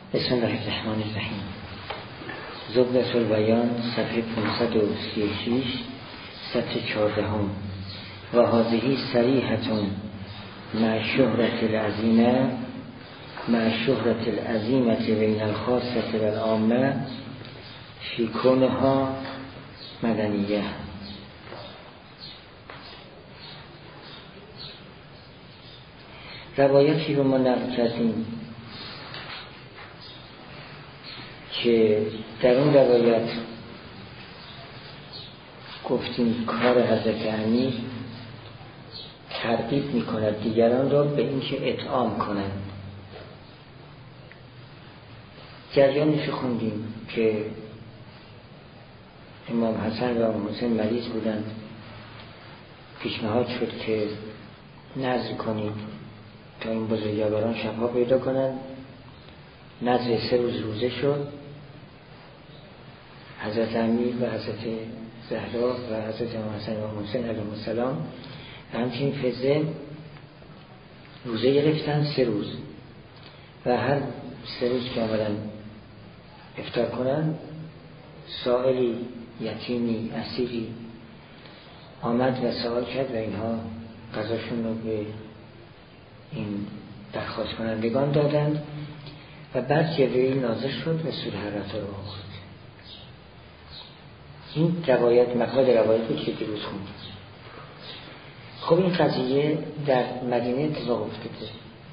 بسم الله الرحمن الرحیم. زبدة البیان صفحه 536 سطر 14 و هذه صریحة مع شهرة العظیمة مع شهرة العظیمة بین الخاصة والعامة فی کونها مدنیه. روایتی رو ما نقل کردیم که در اون روایت گفتیم کار حضرت امیر ترغیب می‌کند دیگران را به اینکه اطعام کنند. جریانش خوندیم که امام حسن و امام حسین مریض بودند، پیشنهاد شد که نذر کنید تا این بزرگواران شفا پیدا کنند. نذر 3 روز روزه شد. حضرت امیر و حضرت زهرا و حضرت امام حسن و امام حسین علیهم السلام همچنین فضه روزه گرفتن 3 روز و هر 3 روز که آمدن افطار کنن، سائلی، یتیمی، اسیری آمد و سوال کرد و اینها غذاشون رو به این درخواست کنندگان دادند و بعد جبرئیل نازل شد و سوره حرات رو آورد. این روایت مقاد روایت بود که دیروز خوندیم. خب این قضیه در مدینه اتفاق افتاده،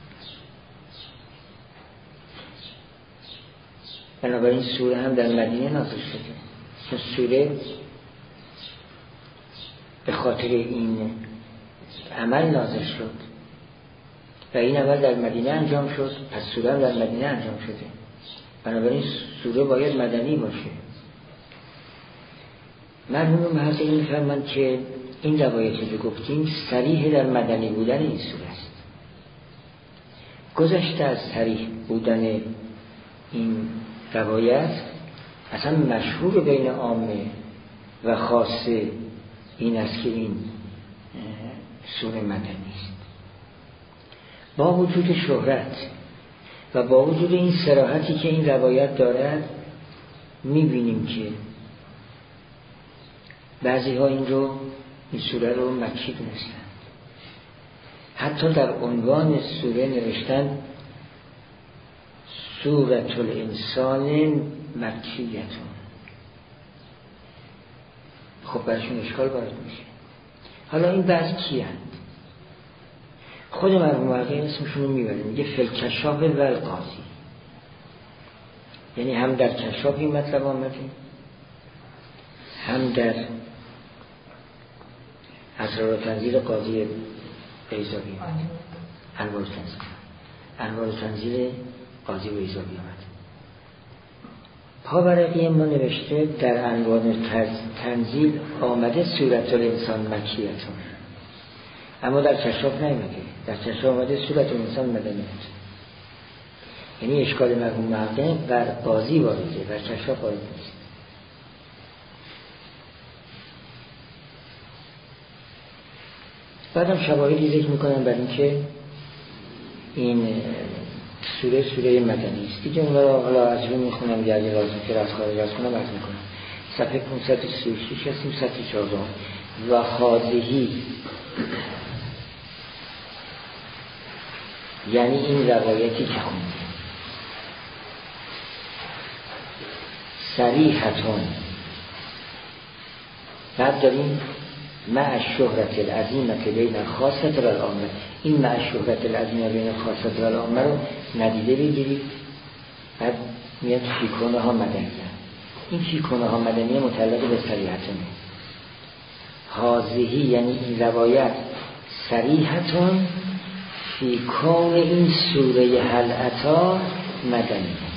بنابراین سوره هم در مدینه نازل شده. سوره به خاطر این عمل نازل شد و این عمل در مدینه انجام شد، پس سوره هم در مدینه انجام شده. بنابراین سوره باید مدنی باشه. مرحوم محققین می‌فرمایند که این روایتی که گفتیم صریح در مدنی بودن این سوره است. گذشته از صریح بودن این روایت، اصلا مشهور بین عامه و خاصه این است که این سوره مدنی است. با وجود شهرت و با وجود این صراحتی که این روایت دارد، می‌بینیم که بعضی ها این سوره رو مکی دونستن. حتی در عنوان سوره نوشتن سورة الانسان مکیتون. خب برشون اشکال وارد میشه. حالا این بعض کی هست؟ خود مرحوم محققین اسمشون رو میبرن، میگه فی‌الکشاف والقاضی، یعنی هم در کشاف این مطلب آمده، هم در اسرار تنزیل قاضی بیضاوی آمد. انوار تنزیل قاضی بیضاوی آمد. پاورقی ما نوشته در انوار تنزیل آمده سورة الانسان مکیتون، اما در کشاف نیامده. در کشاف آمده سورة الانسان مدنیت. یعنی اشکال مرحوم محقق بر قاضی وارده، بر کشاف وارد نیست. بعدم شواهدی ذکر میکنن بر این که این سوره مدنی است. دیگه اونا رو حالا از رو میخونم، گردی لازم که از خارج از کنم عرض میکنم. صفحه 536 هستیم، سطر 14. و هذه، یعنی این روایتی که خوندیم، صریحتون، بعد داریم مع شهرت العظیمه بین الخاصه و العامه. این مع شهرت العظیمه بین الخاصه و العامه رو ندیده بگیرید. بعد میاد فی کونها مدنیه. این فی کونها مدنیه متعلق به صریحتونه. هذه یعنی این روایت صریحتون فی کون این سوره هل اتی مدنیه.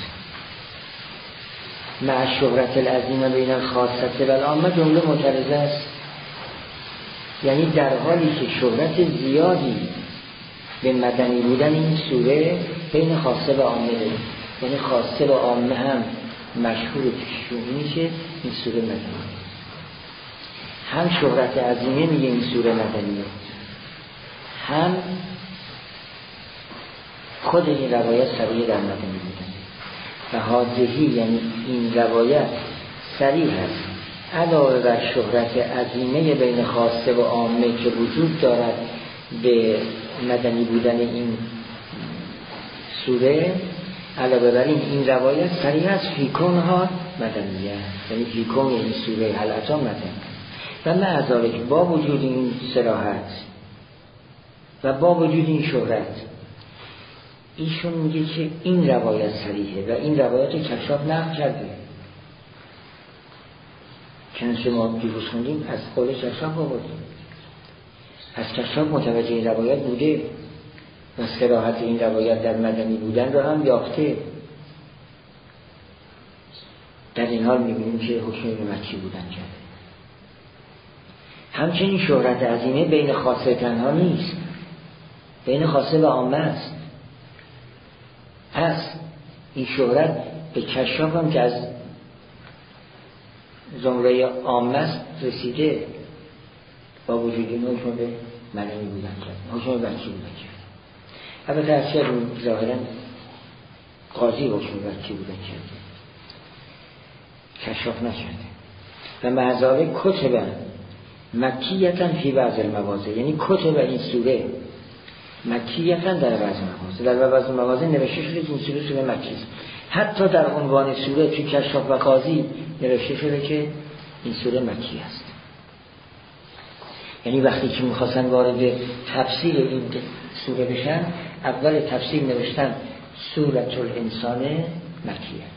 مع شهرت العظیمه بین الخاصه و العامه جمله معترضه است، یعنی در حالی که شهرت زیادی به مدنی بودن این سوره بین خاصه و عامه داره، یعنی خاصه و عامه هم مشهور پیشون میشه این سوره مدنی. هم شهرت عظیمه میگه این سوره مدنیه، هم خود این روایت صریح در مدنی بودن. و حاضهی یعنی این روایت صریح است علاوه بر شهرت عظیمه بین خاصه و عامه که وجود دارد به مدنی بودن این سوره، علاوه بر این روایت صریح است فی کونها مدنیه، یعنی فی کون این سوره هل اتی مدنی. و مع ذالک با وجود این صراحت و با وجود این شهرت، ایشون میگه که این روایت صریحه و این روایت کشاف نقل کرده. چنانچه ما دیروز خوندیم از قول کشاف آوردیم، از کشاف متوجه این روایت بوده و صراحت این روایت در مدنی بودن را هم یافته. در این حال میبینیم که حکم به مکی بودن کرده. همچنین شهرت عظیمه بین خاصه تنها نیست، بین خاصه و عامه است. این شهرت به کشاف هم که از زمره عامه است رسیده، با وجود این حکم به مدنی بودن کرده، حکم به مکی بودن کرده. البته از که ظاهرا قاضی حکم به مکی بودن کرده، کشاف نکرده. و معذاره کتب مکیتاً فی بعض المواضع، یعنی کتب این سوره مکیتاً در بعض مواضع، در بعض مواضع نوشته شده که این سوره مکی است. حتی در عنوان سوره توی کشاف و قاضی نوشته شده که این سوره مکی است. یعنی وقتی که می‌خواستن وارد تفسیر این سوره بشن، اول تفسیر نوشتن سورة الانسان مکیه.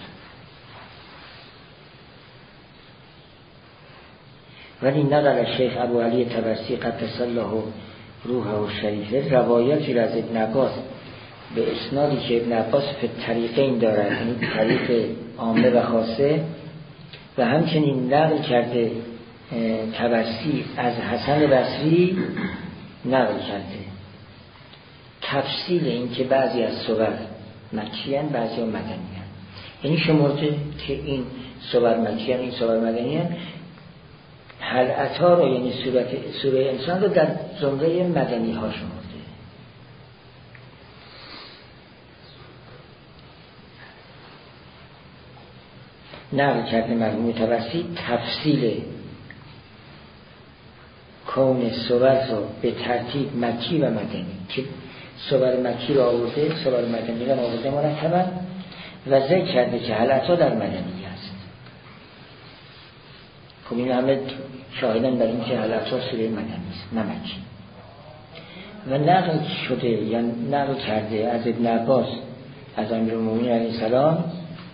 ولی نقل شیخ ابو علی طبرسی قدس الله روحه و شریفه روایتی از ابن عباس به اسنادی که ابن عباس به طریقین دارد، یعنی طریق عامه و خاصه، و همچنین نقل کرده طبرسی از حسن بصری نقل کرده تفصیل این که بعضی از سور مکی هستند بعضی ها مدنی هستند، یعنی شمرده که این سور مکی هستند این سور مدنی هستند. هل اتی رو یعنی سوره انسان رو در زمره مدنی ها شمرده. نقل کرده مرحوم طبرسی تفصیل کون سور رو به ترتیب مکی و مدنی، که سور مکی رو آورده سور مدنی رو آورده مرتبا و ذکر کرده که هل اتی در مدنی است. خب این همه شاهدن بر این که هل اتی سوره مدنی است نه مکی. و نقل شده یا نقل کرده از ابن عباس از امیرالمومنین علیه السلام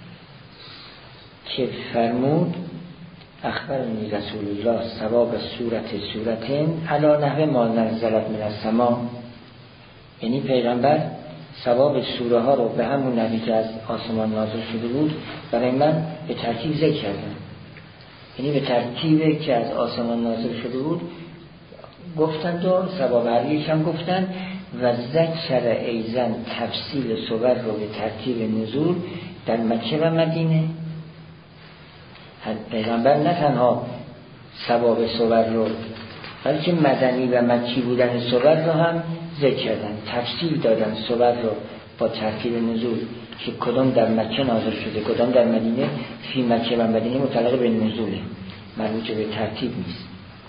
که فرمود اخبرنی رسول الله ثواب سورتین علی نحو ما نزلت من السما، یعنی پیغمبر ثواب سوره ها رو به همون نحوی که از آسمان نازل شده بود برای من به ترتیب ذکر کردم، یعنی به ترتیبی که از آسمان نازل شده بود گفتند و ثواب هر یک هم گفتند. و ذکر ایزن تفصیل سور رو به ترتیب نزول در مکه و مدینه. پیغمبر نه تنها ثواب سور رو بلکه مدنی و مکی بودن سور رو هم ذکر کردن، تفصیل دادن سور رو با ترتیب نزول که کدام در مکه نازل شده کدام در مدینه. فی مکه و مدینه متعلق به نزوله، مربوط به ترتیب نیست.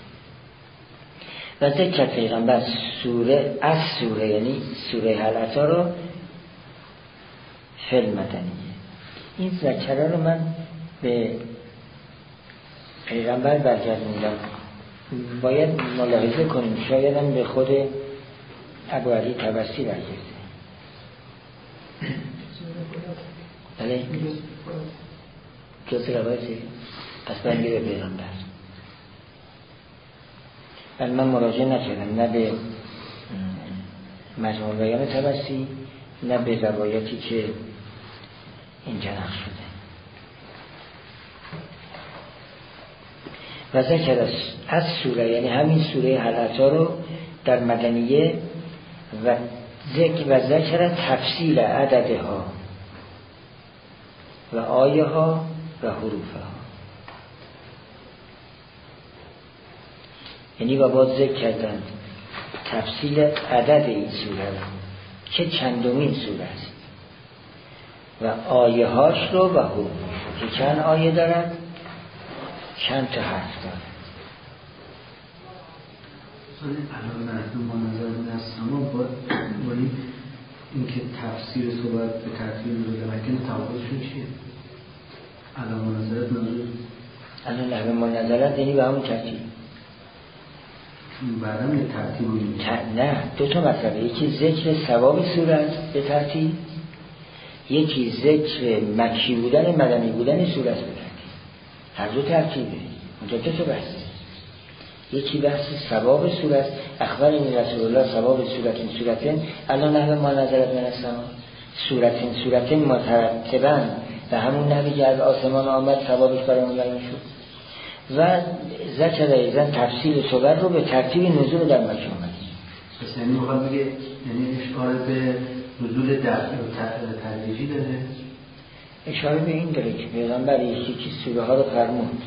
و ذکر پیغمبر سوره از سوره یعنی سوره هل اتی رو فل مدنیه. این ذکره رو من به پیغمبر برگردوندم، باید ملاحظه کنیم شاید هم به خود ابو علی طبرسی برگرده. بله جز روایتی پس برگرده به پیغمبر. بل من مراجعه نکردم نه به مجموع بیان طبرسی نه به روایتی که اینجا نقل شده. و ذکر از سوره یعنی همین سوره هل اتی رو در مدنیه و ذکر تفصیل عددها و آیه ها و حروفها، یعنی با باز ذکر کردن تفصیل عدد این سوره رو که چندمین سوره است و آیه هاش رو و حروفش که چند آیه دارد، چند تا حرف دارد. الان مردم با نظر دستما با اینکه تفسیر صحبت به ترتیب نزول مکن تفاوتشون چیه؟ الان مناظرت نزول الان نحوه مناظرت یعنی به همون ترتیب بعدم یه ترتیب نه، دو تا مطلبه. یکی ذکر ثواب صورت به ترتیب، یکی ذکر مکی بودن مدنی بودن صورت به ترتیب. هر دو ترتیبه. اونجا دو تا بحثه. یکی بحث ثواب صورت، اخبرنی رسول الله ثواب صورتین الان نحوه مناظرت من السما صورتین مترتبا و همون نحوی که از آسمان آمد ثوابش برای اون بیان شد. و ذکر ایضا تفسیر صور رو به ترتیب نزول در مکه آمد. پس یعنی میخواد بگه یعنی اشاره به نزول تدریجی داره؟ اشاره به این داره که پیغمبر یکی سوره ها رو فرمود،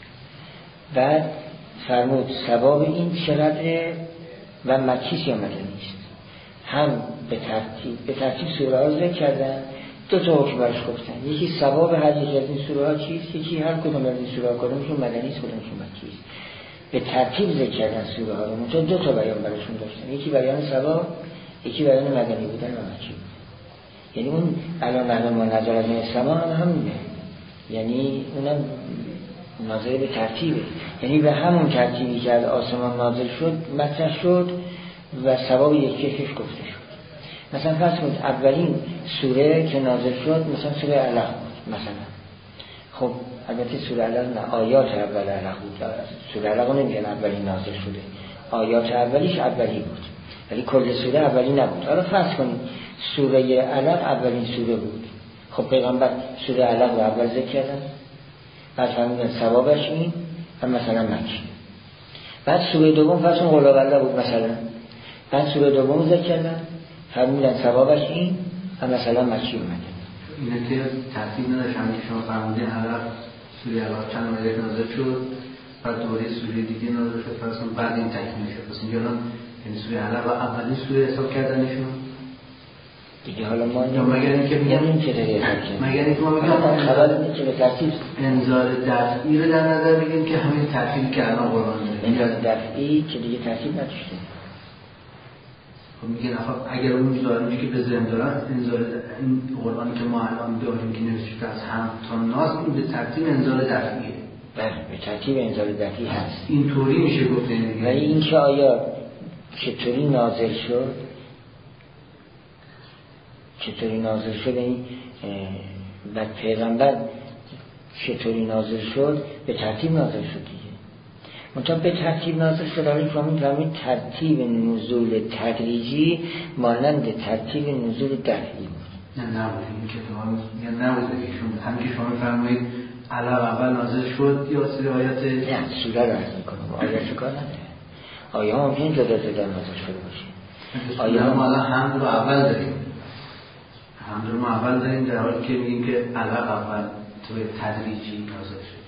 بعد فرمود ثواب این چقدره و مکیست یا مدنیست. هم به ترتیب سوره ها رو ذکر کردن، دو تا حکم برش گفتن. یکی ثواب هر یکی از این سوره ها چیست، یکی هر کدوم از این سوره ها کدومشون مدنیست کدومشون مکیست. به ترتیب ذکر کردن سوره ها رو، منتها دو تا بیان براشون داشتن، یکی بیان ثواب، یکی بیان مدنی بودن و مکی. یعنی اون الان ما نظر من السما هم همینه، یعنی اونم ناظر به ترتیبه، یعنی به همون ترتیبی که از آسمان نازل شد مطرح شد و ثواب یکیش گفته شد. مثلا فرض کنید اولین سوره که نازل شد مثلا سوره علق بود مثلا. خب البته سوره علق نه، آیات اول علق بود. سوره علق نمیگن اولین نازل شده، آیات اولیش اولی بود، ولی کل سوره اولی نبود. حالا فرض کنید سوره علق اولین سوره بود. خب پیغمبر سوره علق رو اول ذکر کردن، بعد فرمودن ثوابش این و مثلا مکی. بعد سوره دوم فرض کنید قل هوالله بود مثلا، بعد سوره دوم ذکر کردن فرمودن ثوابش این و مثلا مکی اومده. اینه که ترتیب نداشت، همین که شما فرمودین علق سوره علق چند مدت نازل شد، بعد دوباره سوره دیگه نازل شد، فرض کنید بعد این تکمیل شد. پس اینجا الان یعنی سوره علق و اولین سوره حساب کردنشون دیگه. حالا ما مگر اینکه میگم این که داره حساب کرد، مگر اینکه ما بگم خبر اینه که به ترتیب انزال دفعی رو در نظر بگیریم که همین ترتیبی که الان قرآن داره، انزال دفعی که دیگه ترتیب نداشته. خب میگن اگر اون ظالمی که به ذهن دارن انزال این قرآنی که ما الان داریم که نوشته از هم تا ناس این به ترتیب انزال دفعیه. بله به ترتیب انزال دفعی هست. اینطوری میشه گفت. ولی این که آیا چطوری نازل شد، چطوری نازل شد این و پیغمبر چطوری نازل شد، به ترتیب نازل شد دیگه. منطقه به ترتیب نازل شد. حالی فهمید ترتیب نزول تدریجی مانند ترتیب نزول دفعی بود. نه نبود این که تو نبود بگیشون همین که شما فرمایید علق اول نازل شد یا سری آیات نه سوره رو عرض میکنم، آیات کار نداره. آیه ها ممکنه جدا جدا نازل شده باشه. آیه ها ما الان حمد رو اول داریم، حمد رو ما اول داریم در حالی که میگیم که علق اول تو تدریجی نازل شد.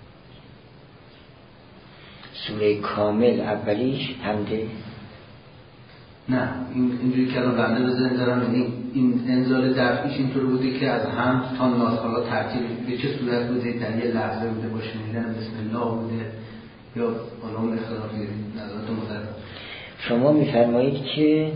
سوره کامل اولیش حمده؟ نه اینجوری که الان بنده به ذهن دارم، یعنی این انزال دفعیش اینطور بوده که از هم تا ناس، حالا ترتیب به چه صورت بوده، در یه لحظه بوده با شنیدن بسم الله بوده یا حالا اون اختلافی نظرات مختلف. شما میفرمایید که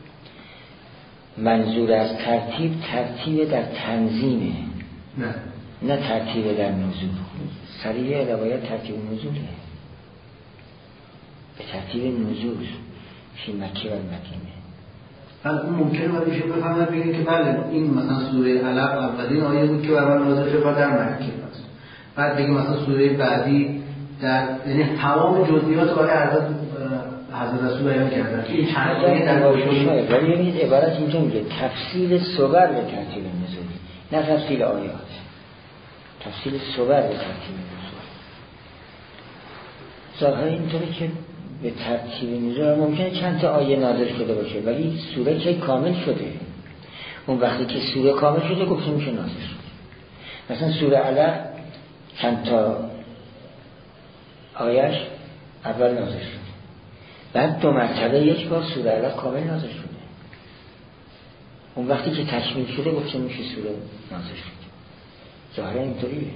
منظور از ترتیب در تنظیمه، نه ترتیب در نزول. صریح روایت ترتیب نزوله، به ترتیب نزول فی مکه و المدینه. بله اون ممکنه باید میشه بفهمد بگیم که بله این مثلا سوره علق اولین آیه بود که برای نازل شد در مکه است. بعد بگیم مثلا سوره بعدی در یعنی تمام جزئیات برای حضرت رسول بیان کردن. این چند آیه در واژه ولی ببینید عبارت اینجا میگه تفصیل صور به ترتیب نزول، نه تفصیل آیات. تفصیل صور به ترتیب نزول. ظاهر اینطوری که به ترتیب نزول ممکنه چند تا آیه نازل شده باشه ولی سوره که کامل شده. اون وقتی که سوره کامل شده گفته میشه نازل شده. مثلا سوره علق چند تا آیش اول نازل شده، بعد 2 مرتبه یک بار سوره علق کامل نازل شده. اون وقتی که تکمیل شده گفته میشه سوره نازل شد. ظاهرا اینطوریه.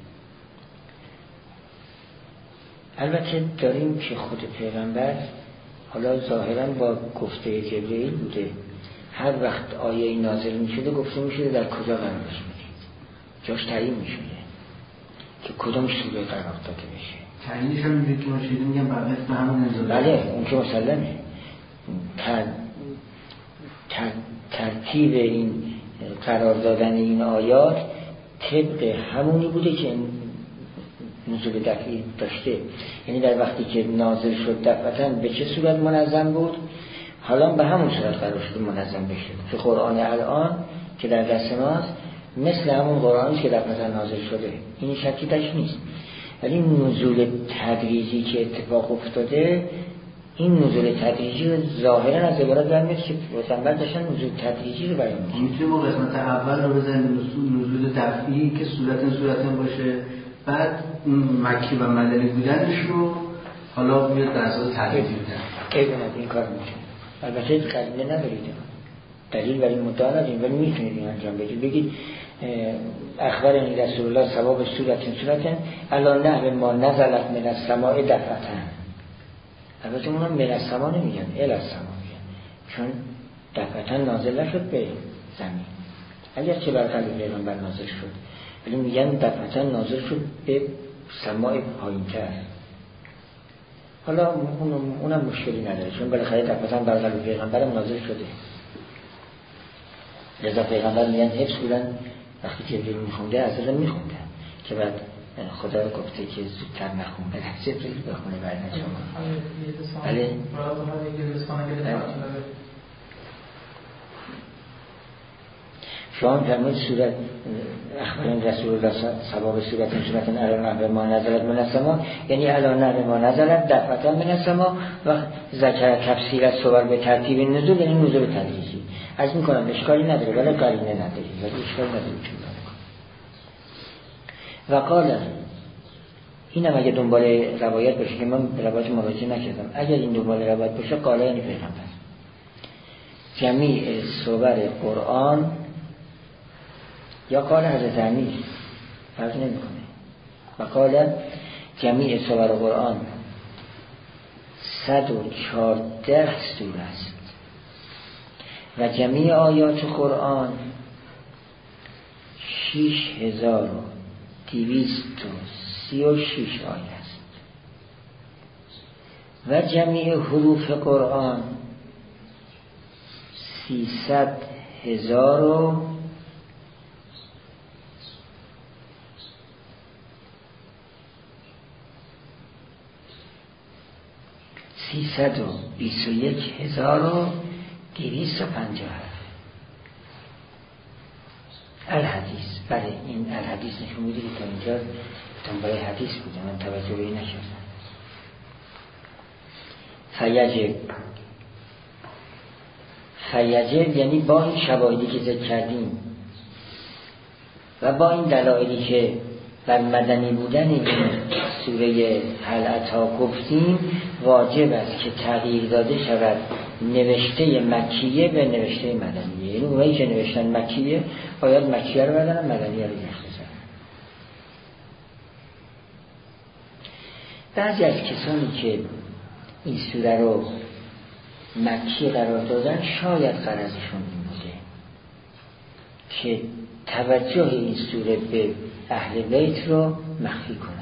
البته داریم که خود پیغمبر حالا ظاهرا با گفته جبرئیل بوده، هر وقت آیه نازل میشده گفته میشده در کجا قرار بشه، جاش تعیین میشده که کدام سوره قرار داده بشه. تعیینش هم میگه که ما شده میگم بر اسم همون انزاله. بله اون که مسلمه. ترتیب این قرار دادن این آیات طبق همونی بوده که نزول دفعی داشته. یعنی در وقتی که نازل شد دفعتاً به چه صورت منظم بود، حالا به همون صورت قرار شده منظم بشه. که قرآن الان که در دست ماست مثل همون قرآنی که دفعتاً نازل شده، این شکی درش نیست. ولی نزول تدریجی که اتفاق افتاده، این نزول تدریجی رو ظاهرا از عبارت برمیاد که پیغمبر داشتن نزول تدریجی رو بیان می‌کردن. میتونیم قسمت اول رو بزنیم نزول دفعی که صورت باشه، بعد مکی و مدنی بودنش رو حالا بیاد در اساس تدریجی بودن. این کار میشه. البته قرینه ندارید، دلیل برای مدعا نداریم، ولی میتونید این انجام بدید. بگید اخبرنی رسول الله ثواب صورتن الا نحو ما نزلت من السماء دفعتن. البته اونا من السماء نمیگن، الی السماء میگن، چون دفعتن نازل نشد به زمین، اگر چه بر قلب پیغمبر نازل شد، ولی میگن دفعتن نازل شد به سماء پایین‌تر. حالا اونم مشکلی نداره، چون بالاخره دفعتن بر قلب پیغمبر نازل شده. لذا پیغمبر میگن حفظ بودن وقتی که جبرئیل میخونده از دلم میخونده که بعد خدا رو گفته که زودتر نخون بده جبرئیل بخونه بعد نشون. بله شما فرمایید صورت اخبرین رسول الله ثواب صورتن الا نحو ما نزلت من السماء، یعنی الا نحو ما نزلت دفعتن من السماء و ذکر تفسیر الصور به ترتیب نزول، یعنی نزول تدریجی. از میکنم اشکالی نداره، ولی قرینه نداره، ولی اشکال نداره چون و قال اینم اگه دنبال روایت باشه که من روایت مراجعه نکردم، اگر این دنبال روایت باشه قال یعنی پیغمبر جمیع صور قرآن یا قال حضرت امیر فرق نمیکنه. و قال جمیع صور قرآن 114 سوره است و جمیع آیات قرآن 6236 آیه است و جمیع حروف قرآن 321,250 الحدیث. بله این الحدیث نشون میده که تا اینجا دنبال حدیث بوده، من توجه به این نکردم. فیجب یعنی با این شواهدی که ذکر کردیم و با این دلایلی که بر مدنی بودن این سوره هل اتی گفتیم، واجب است که تغییر داده شود نوشته مکیه به نوشته مدنیه. یعنی اونایی که نوشتن مکیه باید مکیه رو بدنن، مدنیه رو بختصرن. بعضی از کسانی که این سوره رو مکی قرار دادن شاید غرضشون این بوده که توجه این سوره به اهل بیت رو مخفی کنند.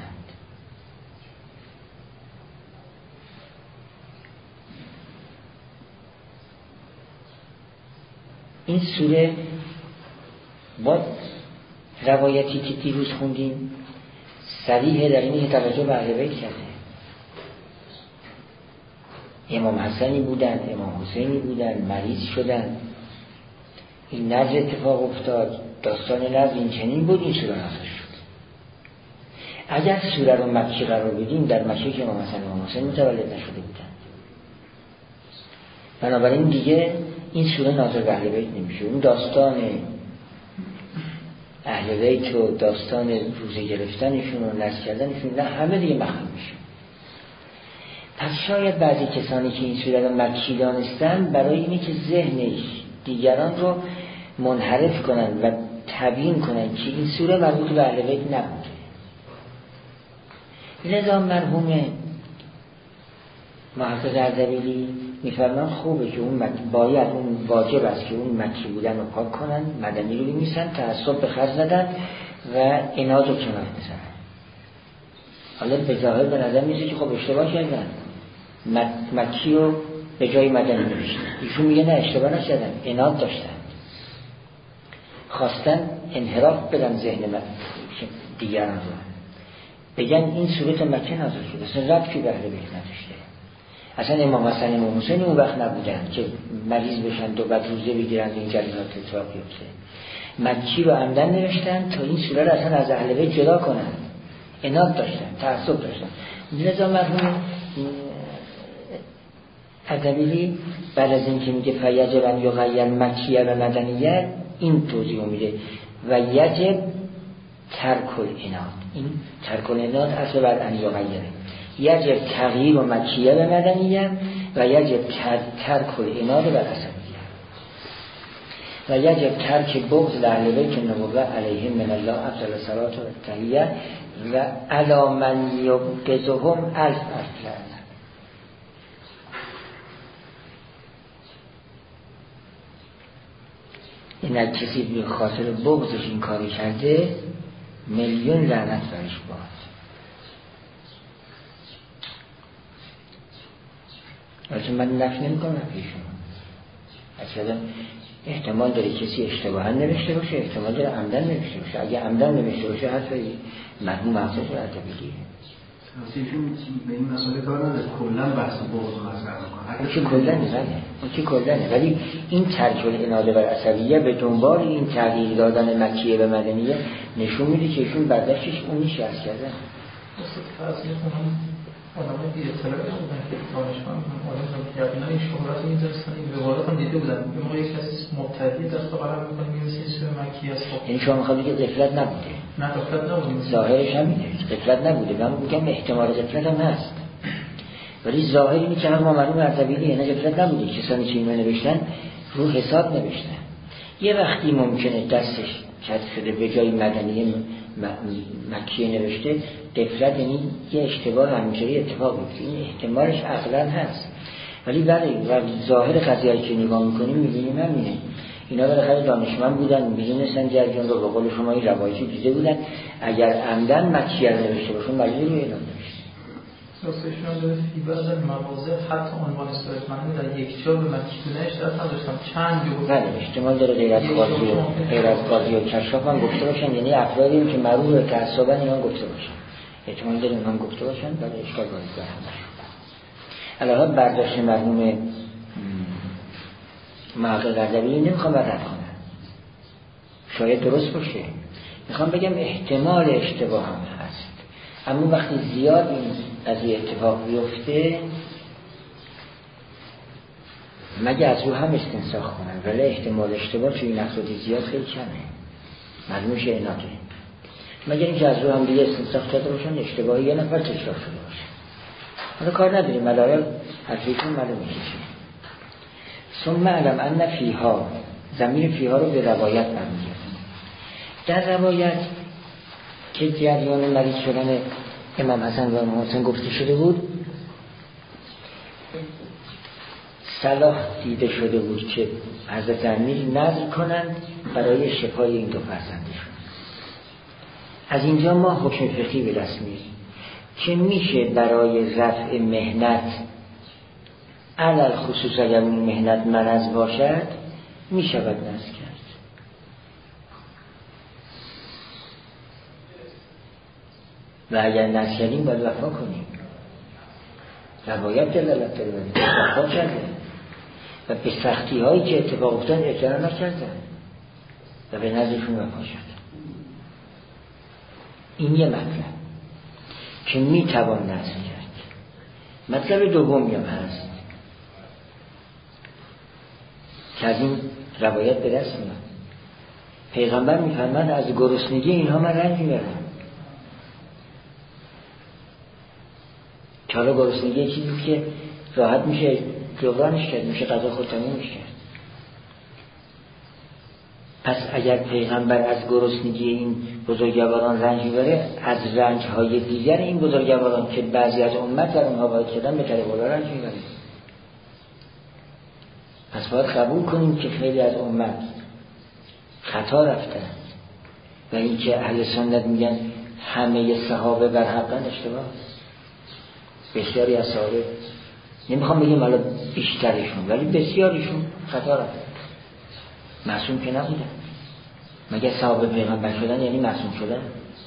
این سوره با روایتی که دیروز خوندیم صریح در اینه که توجه به اهل بیت کرده. امام حسنی بودن، امام حسینی بودن، مریض شدن، این نزع اتفاق افتاد، داستان نزع این چنین بود، این سوره نازل شد. اگر سوره رو مکی قرار بدیم، در مکی که امام حسن و امام حسین متولد نشده بودن، بنابراین دیگه این سوره نازل به اهل بیت نمیشه. اون داستان اهل بیت و داستان روزه گرفتنشون و نذر کردنشون نه، همه دیگه مخفی میشه. پس شاید بعضی کسانی که این سوره رو مکی دانستن برای اینه که ذهنش دیگران رو منحرف کنن و تبیین کنن که این سوره مربوط به اهل بیت نبوده. لذا مرحوم محقق اردبیلی میفرمان خوبه که اون باید اون واجب است که اون مکی بودن رو پاک کنن، مدنی رو بمیسن، تعصب به خرج ندن و عناد رو کنار بزنن. حالا به ظاهر به نظر میسه که خب اشتباه کردن، مکی رو به جای مدنی نوشتن. ایشون میگه نه اشتباه نکردن، عناد داشتن، خواستن انحراف بدن ذهن دیگران رو، بگن این صورت مکی نازل شده، اصلا ربطی به اهل بیت نداشته. اصلا امام حسن امام حسین اون وقت نبودن که مریض بشن و بعد روزه بگیرن این جریانات اتفاق بیفته. مکی رو عمدن نوشتن تا این سوره رو اصلا از اهل بیت جدا کنن، عناد داشتن، تعصب داشتن. لذا مرحوم اردبیلی بعد از این که میگه فیجب ان یغیر مکیه و مدنیه، این توضیح میده و یجب ترک العناد. این ترک العناد اصل بر ان یغیره، یجب تغییر و مکیه و مدنیه و یجب ترک العناد و عصبیه و یجب ترک بغض اهل بیت النبوه علیهم من الله افضل الصلاه و التحیه و علی من یبغضهم الف اصلا. این از کسی به خاطر بغضش این کاری کرده میلیون لعنت برش باد. البته من نفی نمی‌کنم پیشون، اصلا احتمال داره کسی اشتباها نوشته باشه، احتمال داره عمدن نوشته باشه. اگه عمدن نوشته باشه حتی مرحوم محقق اردبیلی ایشون به این مسئله کار نداره، کلا بحث بغض رو مطرح می‌کنه. اون که کلنه، ولی این ترک العناد و عصبیه به دنبال این تغییر دادن مکیه به مدنیه نشون میده که ایشون برداشتش اون نیست از کردن. آدمای بی اطلاعی بودن که دانشمند آدم یقینا این شهرت رو می‌دونستن، این روایات هم دیده بودن. ما یک کسی مبتدی دست قلم می‌کنیم می‌رسه این سوره مکی است. این شما می‌خواد بگید غفلت نبوده. نه غفلت نبوده. ظاهرش همینه، غفلت نبوده. من میگم احتمال غفلت هم هست. ولی ظاهر اینه که هم مرحوم اردبیلی یعنی غفلت نبوده. کسانی که اینو نوشتن رو حساب نوشتن. یه وقتی ممکنه دستش کج شده به جای مدنی مکیه نوشته، غفلت یعنی یه اشتباه همینجوری اتفاق میفته. این احتمالش عقلا هست، ولی برای و ظاهر قضیه که نگاه میکنیم میبینیم همینه. اینا بالاخره دانشمند بودن، میدونستن جریان رو، به قول شما این روایتی دیده بودن. اگر عمدن مکیه رو نوشته باشون مجبور رو اعلام نوشته. راستشون داره فی بعض المواضع حتی عنوان استراتژی در یک جا به مکی بودنش در نداشتم چند جو. بله احتمال داره غیر از قاضی و کشاف هم گفته باشن، یعنی افرادی که معروف به تعصبن اینا گفته باشن. احتمال داره اونها گفته باشن، ولی اشکال وارد هم نشد. الان برداشت مرحوم محقق اردبیلی نمیخوام رد کنم، شاید درست باشه، میخوام بگم احتمال اشتباه هم هست. اما وقتی زیاد این قضیه اتفاق بیفته مگه از رو هم استنساخ کنن، ولی احتمال اشتباه توی این افراد زیاد خیلی کمه، مضمونش عناده. مگر اینکه از رو هم دیگه استنساخ داده باشن اشتباهی یه نفر تکرار شده باشه. حالا کار نداریم، ملایل حرفیتون معلوم میشه. ثم علم ان فیها، ضمیر فیها رو به روایت برمیگردن. در روایت که جریان مریض شدن امام حسن و امام حسین گفته شده بود، صلاح دیده شده بود که حضرت امیر نذر کنند برای شفای این دو فرزندشون. از اینجا ما حکم فقهی به دست میاریم که میشه برای رفع مهنت، علل خصوص اگر اون مهنت مرض باشد، میشود نذر کرد. و اگر نذر کردیم باید وفا کنیم. روایت دلالت داره وفا کرده و به سختی هایی که اتفاق افتاد اعتراض نکردن و به نذرشون وفا شد. این یه مطلب که میتوان نذر کرد. مطلب دومی هم هست که از این روایت به دست میاد. پیغمبر میفرماد از گرسنگی اینها من رنج میبرم. که حالا گرسنگی چیزی که راحت میشه جبرانش کرد، میشه غذا خود تمومش کرد. پس اگر پیغمبر از گرسنگی این بزرگواران رنج میبره، از رنجهای دیگر این بزرگواران که بعضی از امت در اونها وارد شدن به بالا رنج میبره. پس باید قبول کنیم که خیلی از امت خطا رفتن و این که اهل سنت میگن همه صحابه بر حقن اشتباه. بسیاری از صحابه، نمیخوام بگیم حالا بیشترشون، ولی بسیاریشون خطا رفتن، معصوم که نبودن. مگه صحابه پیغمبر شدن یعنی معصوم شدن؟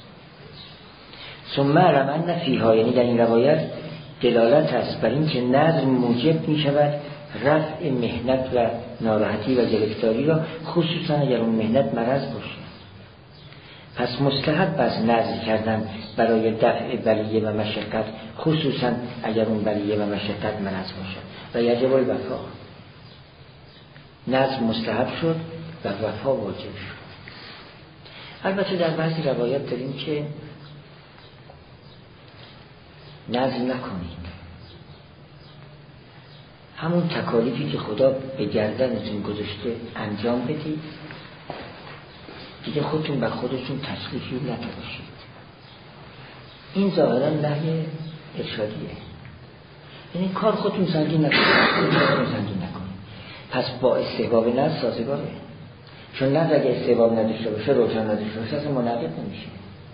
ثم علم ان فیها، یعنی در این روایت دلالت است بر این که نظم موجب می شود رفع مهنت و ناراحتی و گرفتاری را، خصوصا اگر اون مهنت مرض باشه. پس مستحب است نظم کردن برای دفع بلیه و مشقت، خصوصا اگر اون بلیه و مشقت مرض باشد. و یجب الوفا، نظم مستحب شد و وفا واجب شد. البته در بعضی روایات داریم که نظم نکنید، همون تکالیفی که خدا به گردنتون گذاشته انجام بدید، دیگه خودتون بر خودتون تشریفی نتواشید. این ظاهرا نهی ارشادیه، یعنی کار خودتون سنگین نکنید. پس با استحباب نظم سازگاره، چون نظم اگه استحباب نداشته باشه، روشن نداشته باشه، اصلا منعقد نمیشه.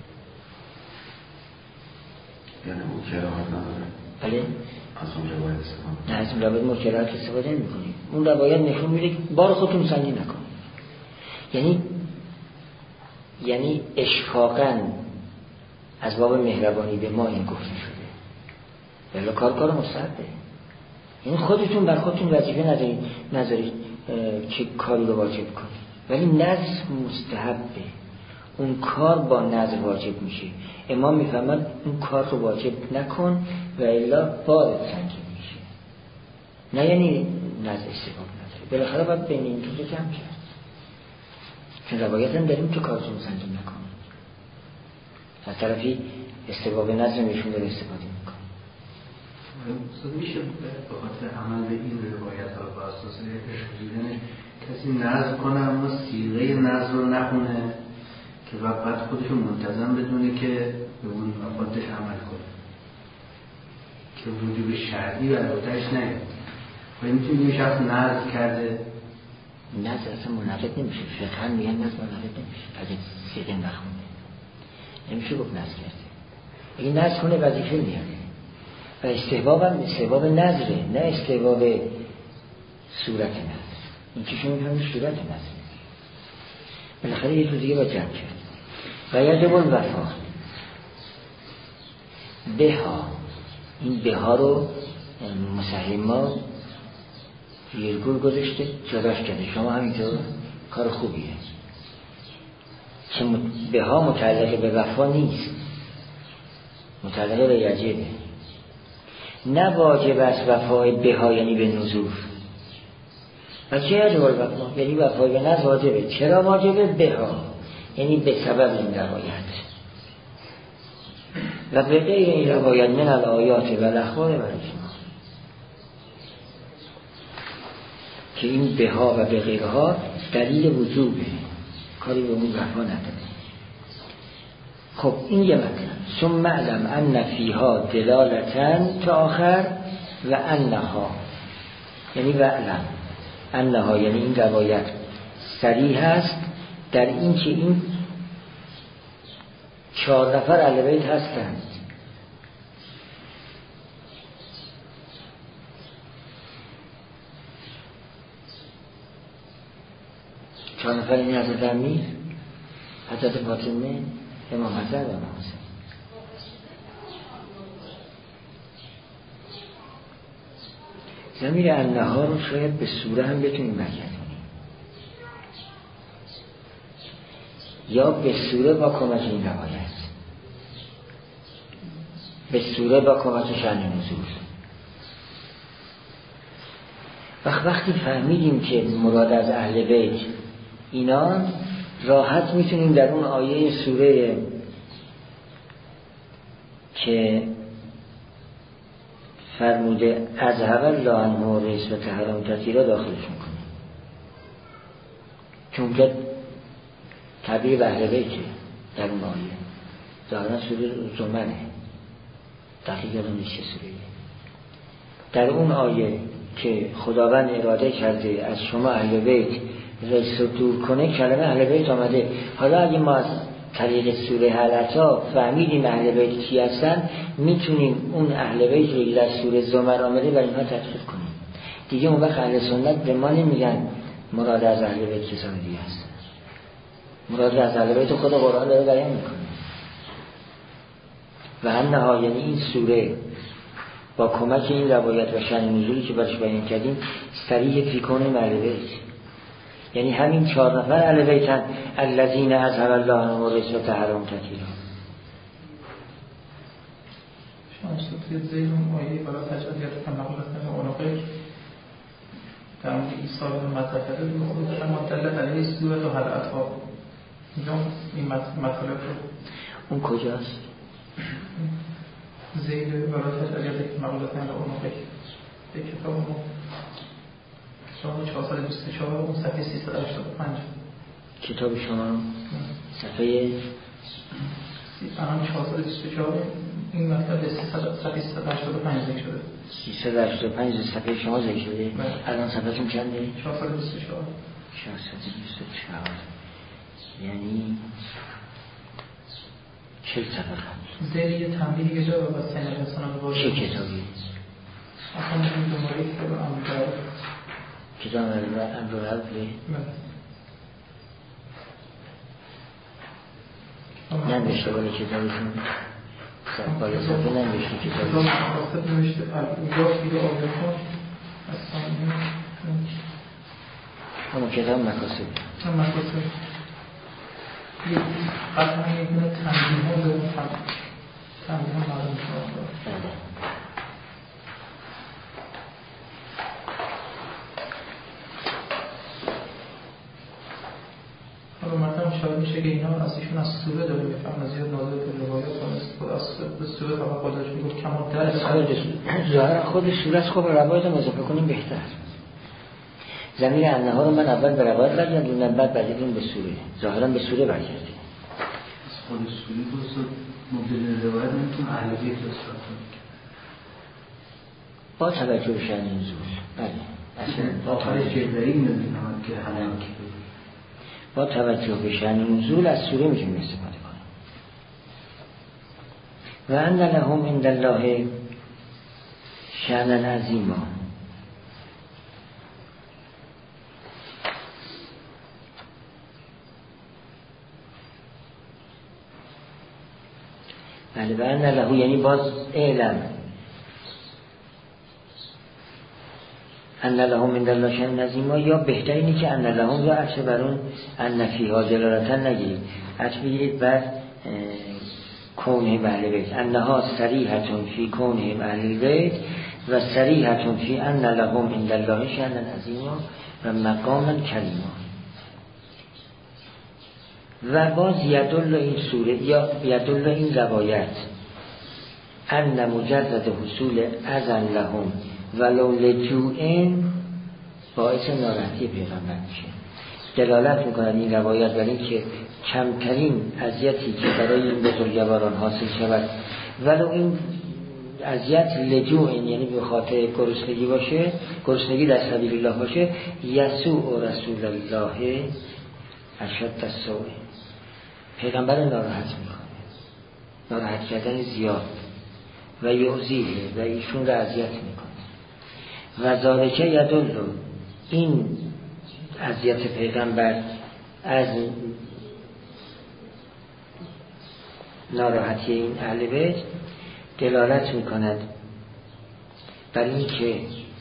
یعنی اون کراهت نداره؟ بله؟ از اون روایت استفاده؟ نه، از اون روایت مکرهات استفاده نمی کنید. اون روایت نشون میده که بار خودتون سنگین نکنید. یعنی اشفاقاً از باب مهربانی به ما این گفته شده، ولی کار مستحبه. یعنی خودتون بر خودتون وظیفه نذارید که کاری رو واجب کنید، ولی نظم مستحبه. اون کار با نظم واجب میشه. امام میفهمد اون کار رو واجب نکن و الا بارت سنگین میشه. نه یعنی نظم استحباب نداره، بالاخره باید بین این تو جمع کرد، چون روایت هم داریم که کارتون سنگین نکنید. از طرفی استحباب نظم نشون داره استفاده میکنه. میشه به خاطر عمل به این روایت ها با اساس اشکالیدنش کسی نظم کنه اما سیغه نظم رو نخونه که بعد خودشو منتظم بدونه که به اون خودش عمل کنه که وجوب شرعی و البتهش نیاد. و میتونیم این شخص نظم کرده، نظم اصلا منعقد نمیشه. فقها میگن نظم منعقد نمیشه اگه سیغه نخونه، نمیشه گفت نظم کرده. اگه نظم کنه وظیفه میاره و استحباب هم استحباب نظره، نه استحباب صورت نظر. این که شما میفهمید صورت نظر، بالاخره یه جور دیگه با جمع کرد. و یجب الوفا بها، این بها رو مصحح ما ویرگول گذاشته جداش کرده، شما همینطور کار خوبیه که بها متعلق به وفا نیست، متعلق به یجبه. نه واجب است وفای بها یعنی به نزول. و چه یجب الوفا؟ یعنی وفای به نزد واجبه. چرا واجبه؟ بها یعنی به سبب این روایت و به غیر این روایت من الآیات و الاخبار و اجماع، که این بها و به غیرها دلیل وجوبه، کاری به اون وفا نداره. خب این یه مطلب. ثم علم ان فیها دلالتن تا آخر و انها، یعنی و علم انها، یعنی این روایت صریح است در این که این 4 نفر اهل بیت هستند. چهار نفر این حضرت امیر، حضرت فاطمه، امام حسن و امام حسین. ضمیر انها رو شاید به سوره هم بتونیم برگردونیم، یا به سوره با کمک این روایت، به سوره با کمک شأن نزول. وقتی فهمیدیم که مراد از اهل بیت اینا، راحت میتونیم در اون آیه سوره که فرموده اذهب الله عنه رجس و طهرهم تطهیرا داخلشون کنیم، چون که تعبیر به اهل بیت در اون آیه. ظاهرا سوره زمره، دقیق یادم نیست چه سوره‌ای. در اون آیه که خداوند اراده کرده از شما اهل بیت رجس رو دور کنه، کلمه اهل بیت آمده. حالا اگه ما از طریق سوره حلتا فهمیدیم اهل بیت کی هستن، میتونیم اون اهل بیت رو در سوره زمر آمده برای اینها تدقیق کنیم. دیگه اون وقت اهل سنت به ما نمیگن مراد از اهل بیت کسان دیگه هستن. مراد از اهل بیت خود قرآن داره بیان میکنه. و انها، یعنی این سوره با کمک این روایت و شأن نزولی که برش بیان کردیم صریح فی کون اهل بیت، یعنی همین 4 نفر اهل بیتن الذین اذهب الله عنهم الرجس وطهرهم تطهیرا. شما توی ذهن آیه بالا تجلیات تنقلات عنقه در مورد عیسی رو مطرح کرده، میگه اما دلت علیه سوره و حلقت‌ها. اینجا این مطالب رو اون کجاست؟ ذیل بالا تجلیات مقالات عنقه به کتاب ما شما 424 اون صفحه 385. کتاب شما صفحه 424 این مطلب 385 ذکر شده. 385 صفحه شما ذکر شده. الان صفحه‌تون چنده؟ 424. 424 یعنی 40 صفحه. ذیل یه تنبیهی که جا با سین الانسان رو چه کتابی؟ اصلا این دنبالی که رو امدار کتاب امرالعرفه؟ ننوشته بالا کتابشون بالا صفحه ننوشته کتابشون مقاصد نوشته الگاه بیده آبه کن همون کتاب مقاصد هم مقاصد قطعا یک دونه تنبیه ها داریم تنبیه ها معلوم شما شاید میشه که اینا از ایشون از سوره داره میفهم، از زیاد نازل به روایات از سوره فقط خودش میگفت کما در ظاهر خود سوره است. خب روایات هم اضافه کنیم بهتر. ضمیر انها رو من اول به روایات برگردوندم بعد برگردیم به سوره. ظاهرا به سوره برگردیم. از خود سوره دوست مبدل روایت نمیتون اهل بیت اصلاح کنیم با توجه به شأن نزول. بله آخر جبرئیل نمیدونم که حلال که با توجه به شأن نزول از سوره میتونیم استفاده کنیم. و ان لهم عند الله شأنا عظیما. بله و ان له یعنی باز اعلم ان لهم عند الله شأن عظیما، یا بهتر اینه که ان لهم یا عطف بر اون ان فیها دلالتا نگیرید، عطف بگیرید بر کونهم اهل بیت. انها صریحة فی کونهم اهل بیت و صریحة فی ان لهم عند الله شأن عظیما و مقاما کریما. و باز یدل این سوره یا یدل این روایت ان مجرد حصول اذن لهم ولو لجوعن باعث ناراحتی پیغمبر میشه. دلالت میکنن این روایت بر این که کمترین اذیتی که برای این بزرگواران حاصل شود ولو این اذیت لجوعن یعنی به خاطر گرسنگی باشه، گرسنگی در سبیل الله باشه، یسوع رسول الله اشد السوء، پیغمبر ناراحت میکنه، ناراحت کردن زیاد و یعزیه و ایشون رو اذیت میکنه. و ذالکه یدل این اذیت پیغمبر از ناراحتی این اهل بیت دلالت میکند بر این که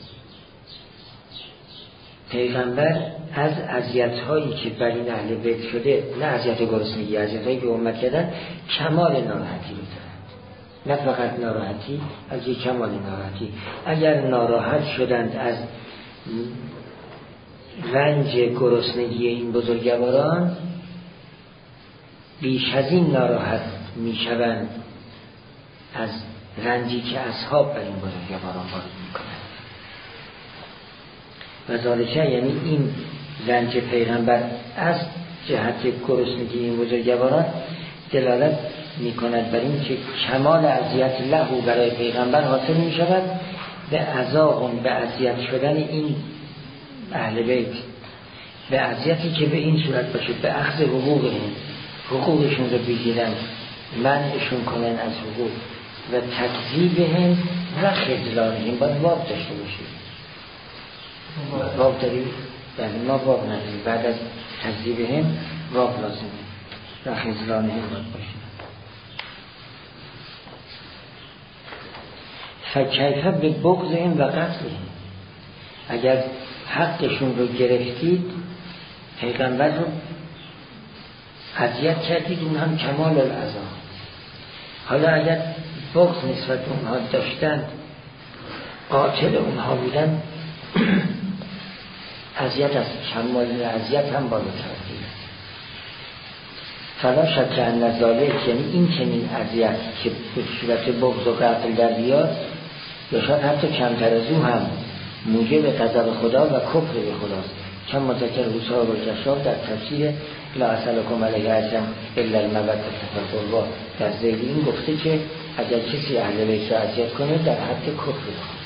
پیغمبر از اذیت‌هایی که بر این اهل بیت شده، نه اذیت گرسنگی، اذیت‌هایی که امت کردن، کمال ناراحتی رو دارند. نه فقط ناراحتی، از یک کمال ناراحتی. اگر ناراحت شدند از رنج گرسنگی این بزرگواران، بیش از این ناراحت میشوند از رنجی که اصحاب بر این بزرگواران وارد میکنند. و ذالکه یعنی این رنج پیغمبر از جهت گرسنگی این بزرگواران دلالت میکند بر این که کمال اذیت له برای پیغمبر حاصل میشود به عذاب، به اذیت شدن این اهل بیت، به اذیتی که به این صورت باشه، به اخذ حقوقشون رو بگیرن، منعشون کنن از حقوق و تکذیبهم و خذلانهم. باید واب داشته باشید. واب داریم؟ بله، ما واب نداریم. بعد از تکذیبهم واب لازمه و خذلانهم باید باشید. فکیفه به بغضهم و قتلهم. اگر حقشون رو گرفتید، پیغمبر رو اذیت کردید، اون هم کمال العذاب. حالا اگر بغض نسبت اونها داشتن، قاتل اونها بودن، اذیت از کمال اذیت هم بالاتر است. فلا شک ان ذالک، یعنی این چنین اذیت که به صورت بغض و قتل در بیاد، یا شاید حتی کمتر از او هم موجب غضب خدا و کفر به خداست. چون مذکر حساب الکشاف در تفسیر لا اسألکم علیه اجرا الا المودة فی القربى در ذیل این گفته که اگر کسی اهل بیت را اذیت کنه در حد کفر بکنه.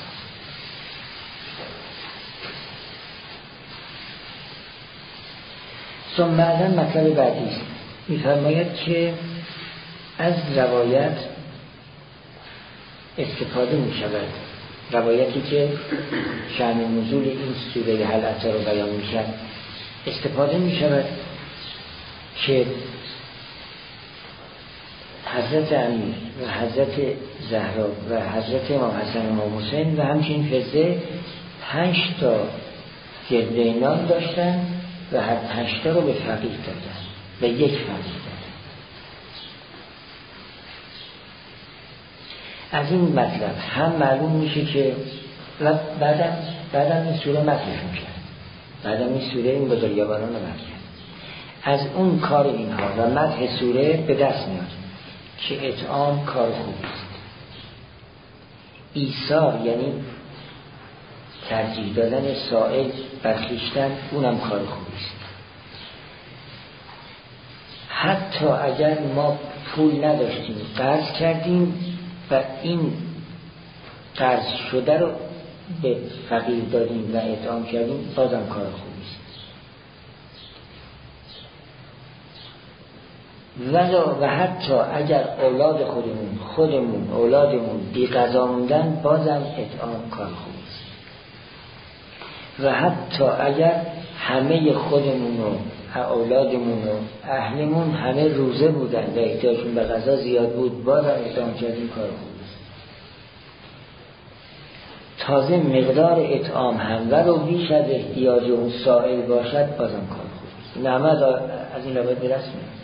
ثم بعدا مطلب بعدی است، می‌فرماید که از روایت استفاده می‌شود، روایتی که شأن نزول این سوره هل اتی رو بیان می‌کرد، استفاده می‌شود که حضرت امیر و حضرت زهرا و حضرت امام حسن و امام حسین و همچنین فضه 5 تا گرده نان داشتن و هر 5 تا رو به فقیر دادن، به یک فقیر دادن. از این مطلب هم معلوم میشه که بعدم این سوره مطلشون کرد، بعدم این سوره این بزرگواران رو مطلب کرد. از اون کار اینها و مدح سوره به دست میاد که اطعام کار خوبی است. ایثار یعنی ترجیح دادن سائل برخیشتن، اونم کار خوبی است. حتی اگر ما پول نداشتیم قرض کردیم و این قرض شده رو به فقیر دادیم و اطعام کردیم، بازم کار خوبی است. و حتی اگر خودمون اولادمون بی غذا موندن، بازم اطعام کار خوبی است. و حتی اگر همه خودمون و اولادمون و اهلمون همه روزه بودن و احتیاجشون به غذا زیاد بود، بازم اطعام کردیم کار خوبی است. تازه مقدار اطعام هم ولو بیش از احتیاج اون سائل باشد، بازم کار خوبی است. این همه از این لابد درست میاد.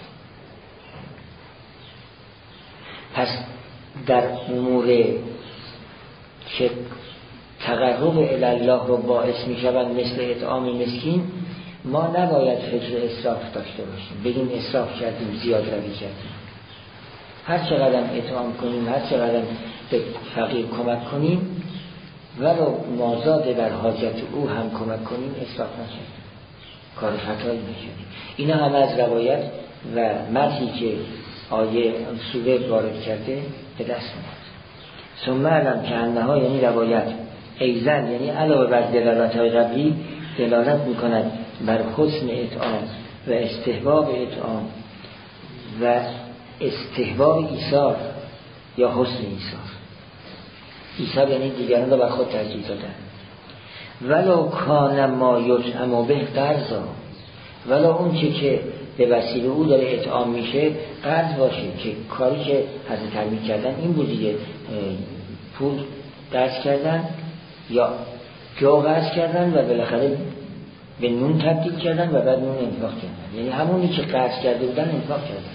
پس در امور که تقرب الی الله رو باعث می شوند مثل اطعام مسکین، ما نباید فکر اسراف داشته باشیم، بگیم اسراف کردیم، زیاد روی کردیم. هر چقدر اطعام کنیم، هر چقدر به فقیر کمک کنیم، ولو مازاد بر حاجت او هم کمک کنیم، اسراف نشد، کار خطایی نشد. اینا هم از روایت و متنی که آیه سوره وارد کرده به دست میاد. ثم علم که انها یعنی روایت ایزن، یعنی علاوه بر دلالت‌های قبلی دلالت میکند بر حسن اطعام و استحباب اطعام و استحباب ایثار یا حسن ایثار یعنی دیگران را بر خود ترجیح دادن. ولو کان ما یطعم به قرضا، ولو اون که به وسیله او داره اطعام میشه قرض باشه، که کاری که حضرت تعمیر کردن این بود دیگه، پول قرض کردن یا جو قرض کردن و بالاخره به نون تبدیل کردن و بعد نون انفاق کردن، یعنی همونی که قرض کرده بودن انفاق کردن.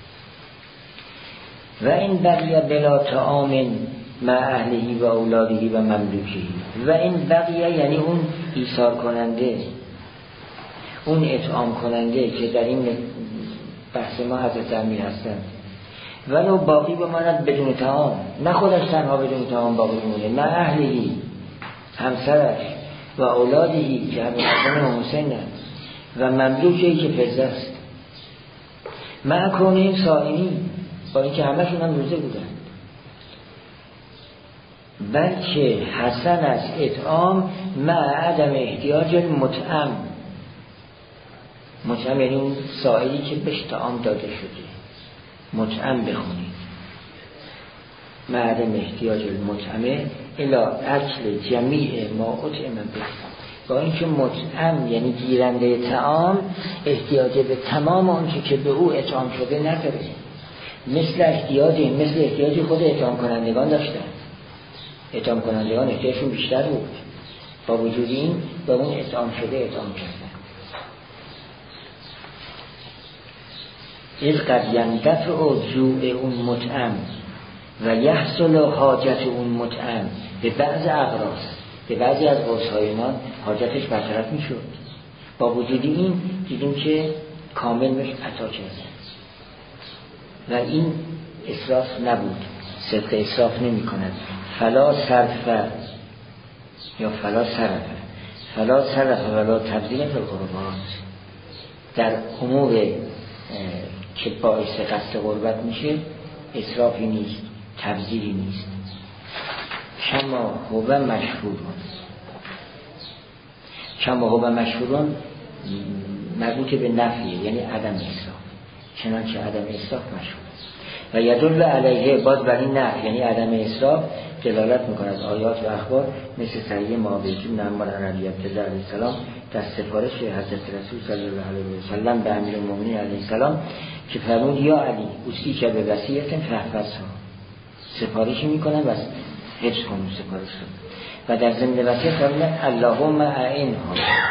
و این بقیه بلا طعام مع اهلهی و اولادهی و مملوکهی. و این بقیه یعنی اون ایثار کننده، اون اطعام کننده که در این بحث ما حضرت امیر هستن، ولو باقی بماند بدون طعام، نه خودش تنها بدون طعام باقی بمونه، نه اهلهی همسرش و اولادهی که همه حسن و حسین و مملوکهی که فضه است. مع کونهم صائمین، با اینکه همشون هم روزه بودن، بلکه حسن از اطعام مع عدم احتیاج المطعم. مطعم یعنی اون سائلی که بهش طعام داده شده، مطعم بخونید مع عدم احتیاج المطعمه الی اکل جمیع ما اطعم به. با اینکه مطعم یعنی گیرنده طعام احتیاج به تمام آنچه که به او اطعام شده نداره، مثل احتیاجی خود اطعام کنندگان داشتن. اطعام کنندگان احتیاجشون بیشتر بود، با وجود این به اون اطعام شده اطعام کردن. از قد یندفع جوع اون مطعم و یحصل حاجت اون مطعم به بعض اغراض، به بعضی از قرص‌های ما حاجتش برطرف میشد. با وجود این دیدیم که کامل بهش عطا کردن و این اسراف نبود. صدق اسراف نمی کند. فلا صرف یا فلا صرف ولا تبذیر فی القربات. در امور که باعث قصد قربت میشه اسرافی نیست، تبذیری نیست. کما هو مشهورون مربوط به نفیه، یعنی عدم اسراف، چنانچه عدم اسراف مشهور. و یدل علیه، باز بر این نفی یعنی عدم اسراف دلالت میکند آیات و اخبار مثل صحیح معاویه بن عمار علیه السلام در سفارش حضرت رسول صلی الله علیه و سلم به امیرالمومنین علیه السلام که فرمود یا علی اوصی که به وصیت فحفظها، سفارشی میکنن و حفظ کنون سفارش رو. و در ضمن وصیت فرمودن اللهم اعنها،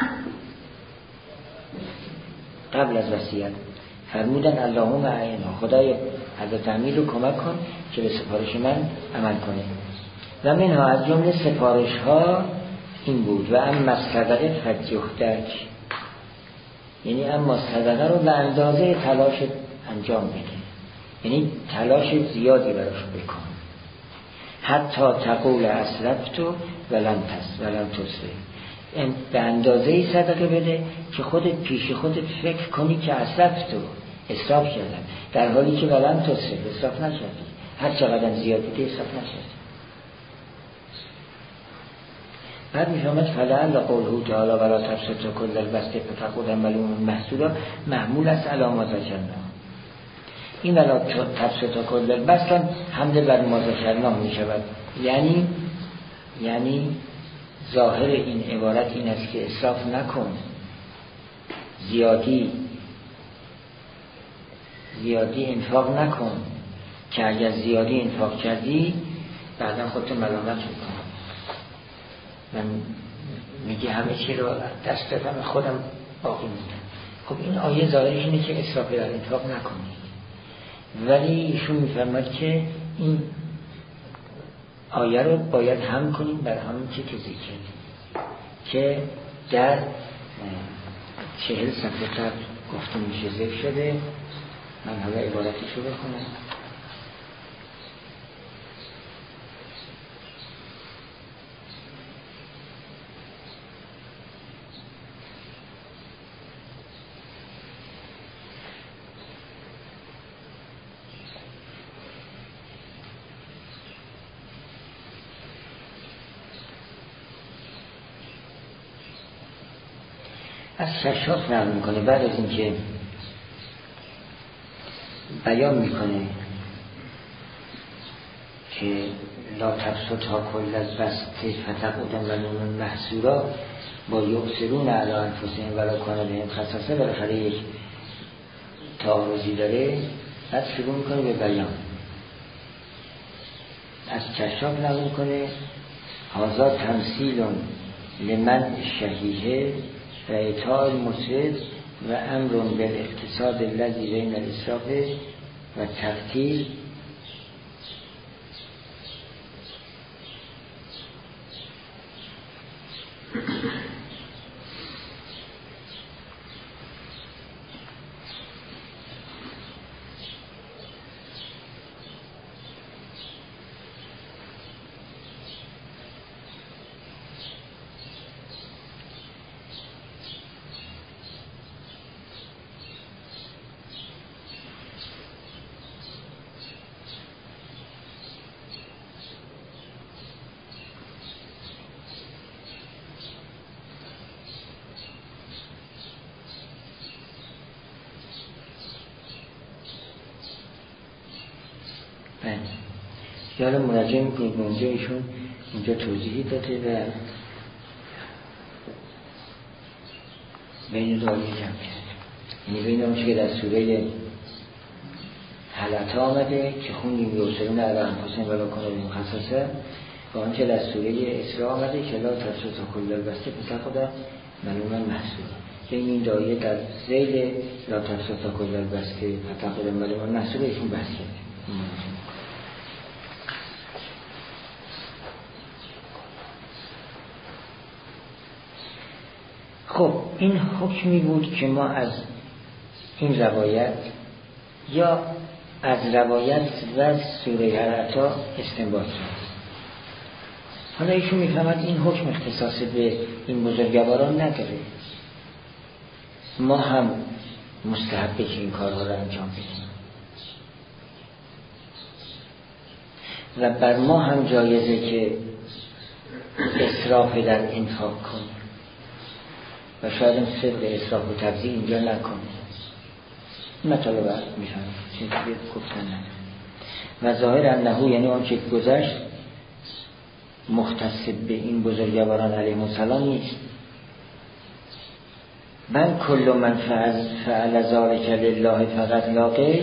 قبل از وصیت فرمودن اللهم اعنها، خدای حضرت امیر رو کمک کن که به سفارش من عمل کنه. و منها از جمله سفارش ها این بود و اما صدقه فجهدک، یعنی اما صدقه رو به اندازه تلاش انجام بده، یعنی تلاش زیادی براش بکن. حتی تقول اسرفتو ولم تصرف، به اندازه صدقه بده که خودت پیش خودت فکر کنی که اسرفتو، اسراف کردم، در حالی که ولم تصرف، اسراف نکردی. هر چقدر زیادی ده اسراف نکردی. بعد میفهمد فلعل قوله تعالی ولا تبسط کل البسط فتقعد ملوما محسورا محمول است علی ما ذکرنا. این ولا تبسط کل البسط حمل بر ما ذکرنا می شود. یعنی ظاهر این عبارت این است که اسراف نکن، زیادی انفاق نکن، که اگر زیادی انفاق کردی بعدا خودت ملامت میکنی. من میگه همه چی رو دست دادم خودم باقی میدم. خب این آیه ظاهرش اینه که اسراف در انفاق نکنید، ولی ایشون میفرماد که این آیه رو باید هم کنیم بر همون چی که ذکر که در 40 صفحه قبل گفته میشه ذکر شده. من حالا عبارتش رو بخونم. از ششاف نقل میکنه بعد از اینکه بیان میکنه که لا تبسط ها کل از بسط فتقعد ملوما محسورا با یؤثرون علی انفسهم ولا کان بهم خصاصه، بالاخره یک تعارضی داره. بعد شروع میکنه به بیان. از کشاف نقل میکنه هذا تمثیل لمن شهیه و اطاع المسرف و امر بالاقتصاد الذی بین الاسراف و تقتیر یالا مراجعه میکنید به اونجا، ایشون اونجا توضیحی داده و بین دو آیه جمع کرد. یعنی بین اون که در سوره حلقه آمده که خوندیم یوسرون علی انفسهم ولا کنوا مخصصه، و آنچه در سوره اسراء آمده که لا ترسو تا کل البسته پس خدا ملوما محسوب. بین این دو آیه در ذیل لا ترسو تا کل البسته پس خدا ملوما محسوب ایشون بحث کرده. خب این حکمی بود که ما از این روایت یا از روایت و سوره حلقه استنباط کرد. حالا ایشون میفهمد این حکم اختصاص به این بزرگواران نداره، ما هم مستحبه که این کارها رو انجام بدیم و بر ما هم جایزه که اسراف در انفاق کنیم و شاید هم صدق اسراف و تبذیر اینجا نکنیم. مطالبه میفهمیم چیزی گفتن نداره و ظاهر انهو یعنی آن که گذشت مختص به این بزرگواران علیهم السلام نیست، بل کل من فعل ذلک لله فقط لا غیر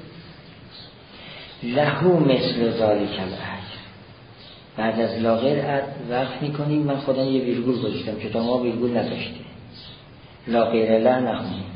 له مثل ذلک الاجر. بعد از لا غیر وقت میکنیم، من خودم یه ویرگول گذاشتم که تا ما ویرگول نداشته، لا غیر له نخونیم،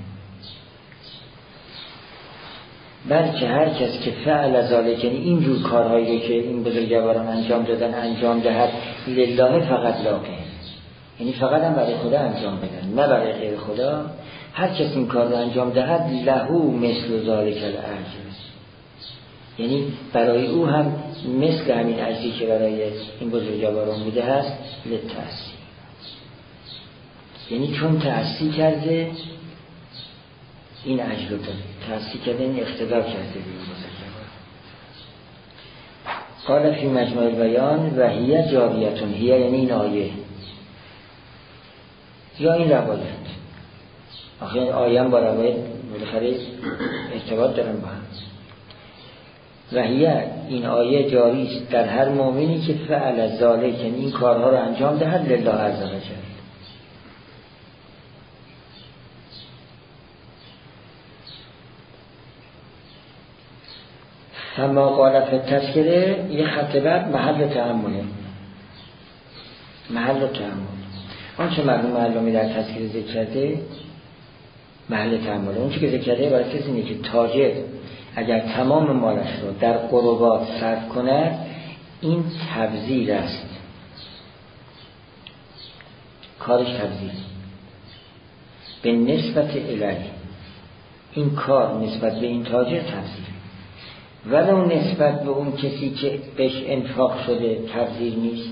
بلکه هر کس که فعل ذلک یعنی اینجور کارهایی که این بزرگواران انجام دادن انجام دهد لله فقط لا غیر، یعنی فقط هم برای خدا انجام بدن نه برای غیر خدا، هر کس این کار رو انجام دهد له مثل ذلک الاجر، یعنی برای او هم مثل همین اجری که برای این بزرگواران بوده هست للتأسی، یعنی چون تأسی کرده این اجر رو داره، تأسی کرده این اقتدا کرده به این بزرگواران. قال فی مجموع البیان و هی جاریتون، هی یعنی این آیه یا این روایت، آخه آیه هم با روایت بالاخره ارتباط دارن با هم. و هی این آیه جاری است در هر مؤمنی که فعل ذالک یعنی این کارها رو انجام دهد لله عز و جل. اما قال فی التذکره یه خط بعد محل تأمله، محل تأمل آنچه مرحوم علمی در تذکره ذکر کرده محل تأمل. اون چی که ذکر کرده برای کسی اینه که تاجر اگر تمام مالش رو در قربات صرف کند این تبذیر است، کارش تبذیر به نسبت الیه، این کار نسبت به این تاجر تبذیر، ولو نسبت به اون کسی که بهش انفاق شده تبذیر نیست،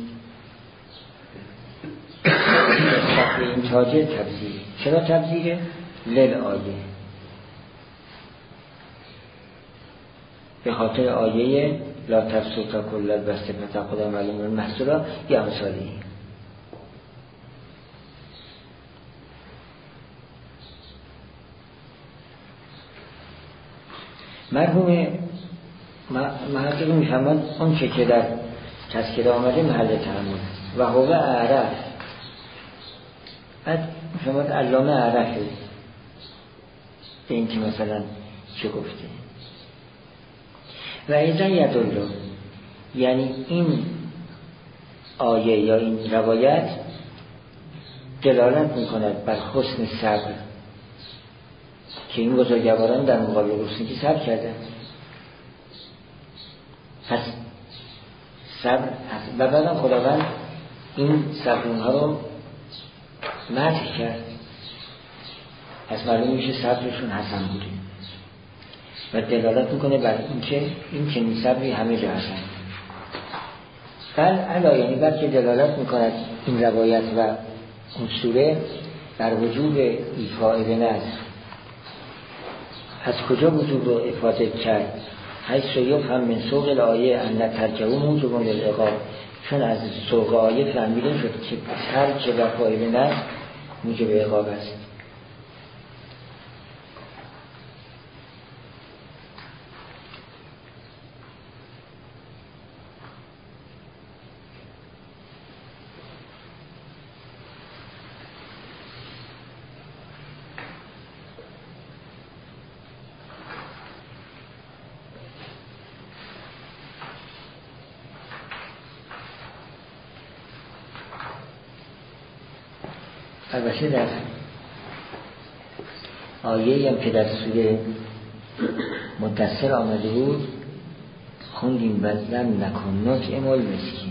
نسبت به این تاجر تبذیره. چرا تبذیره؟ للآیه، به خاطر آیه لا تفسو تا کل البسته فتقدا معلوم المحصولا یا امثالی. مرحوم محقق میفهمد اون که در تذکره آمده محل تأمل و هو اعرف، بعد میفهمد علامه اعرفه به این که مثلا چه گفته و ایضا یدالله، یعنی این آیه یا این روایت دلالت میکند بر حسن صبر که این بزرگواران در مقابل روسنگی صبر کردن. پس صبر هست و بعدم خداوند این صبر اونها رو مدح کرد، پس معلوم میشه صبرشون حسن بوده و دلالت میکنه بر اینکه این چنین صبری همه جا هستن. بل علا یعنی بلکه دلالت میکند این روایت و اون سوره بر وجوب ایفاء بنظر. از کجا وجوب رو افاده کرد؟ حیث یفهم من سوق الآیه ان ترکه موجب للعقاب، چون از سوق آیه فهمیده شد که ترک وفای بنظر موجب عقاب است. البته در آیه‌ای هم که در سوره مدثر آمده بود خوندیم لن نکن نطعم المسکین،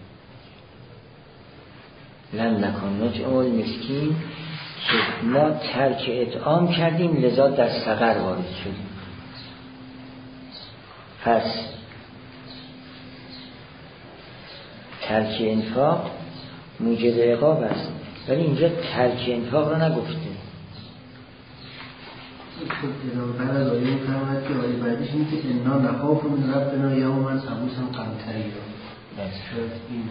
لن نکن نطعم المسکین، که ما ترک اطعام کردیم لذا در سقر وارد شدیم. پس ترک انفاق موجب عقاب است، ولی اینجا ترک انفاق رو نگفته. بعد از آیه می‌فرماید که آیه بعدیش اینه که انا نخاف من ربنا یوما عبوسا قمطریا. این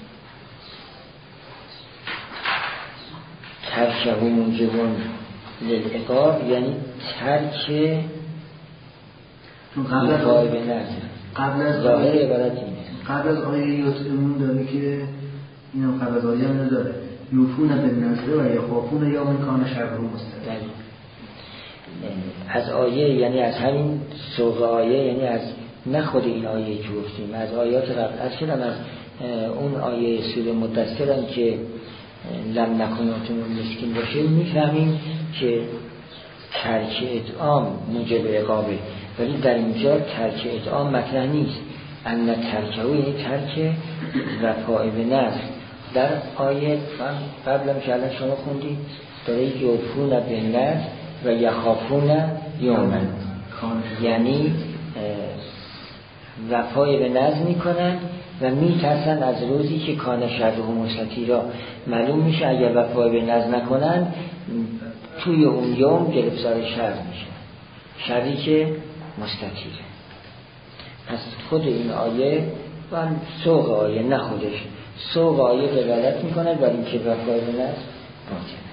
ترک موجب للعقاب یعنی ترک قبل از ظاهر عبارت اینه. قبل از آیه یطعمون داره که اینو قبل از آیه هم نداره یوفون بالنذر و یخافون یوما کان شره مستطیرا. از آیه یعنی از همین سوق آیه، یعنی از نه خود این آیه که گفتیم، از آیات قبل از شدن، از اون آیه سوره مدثر هم که لم نکن نطعم المسکین باشه میفهمیم که ترک اطعام موجب عقابه، ولی در اینجا ترک اطعام مطرح نیست. ان ترکه یعنی ترک وفاء به نذر. در آیه قبلم که الان شما خوندید داره یوفون بالنذر و یخافون یوما، یعنی وفای به نذر میکنن و میترسن از روزی که کان شره مستطیرا. معلوم میشه اگر وفای به نذر نکنن توی اون یوم گرفتار شر میشه، شری که مستطیره. پس خود این آیه و سوق آیه، نه خودش، سوق آیه دلالت میکنه بر اینکه وفای به نذر ممکنه.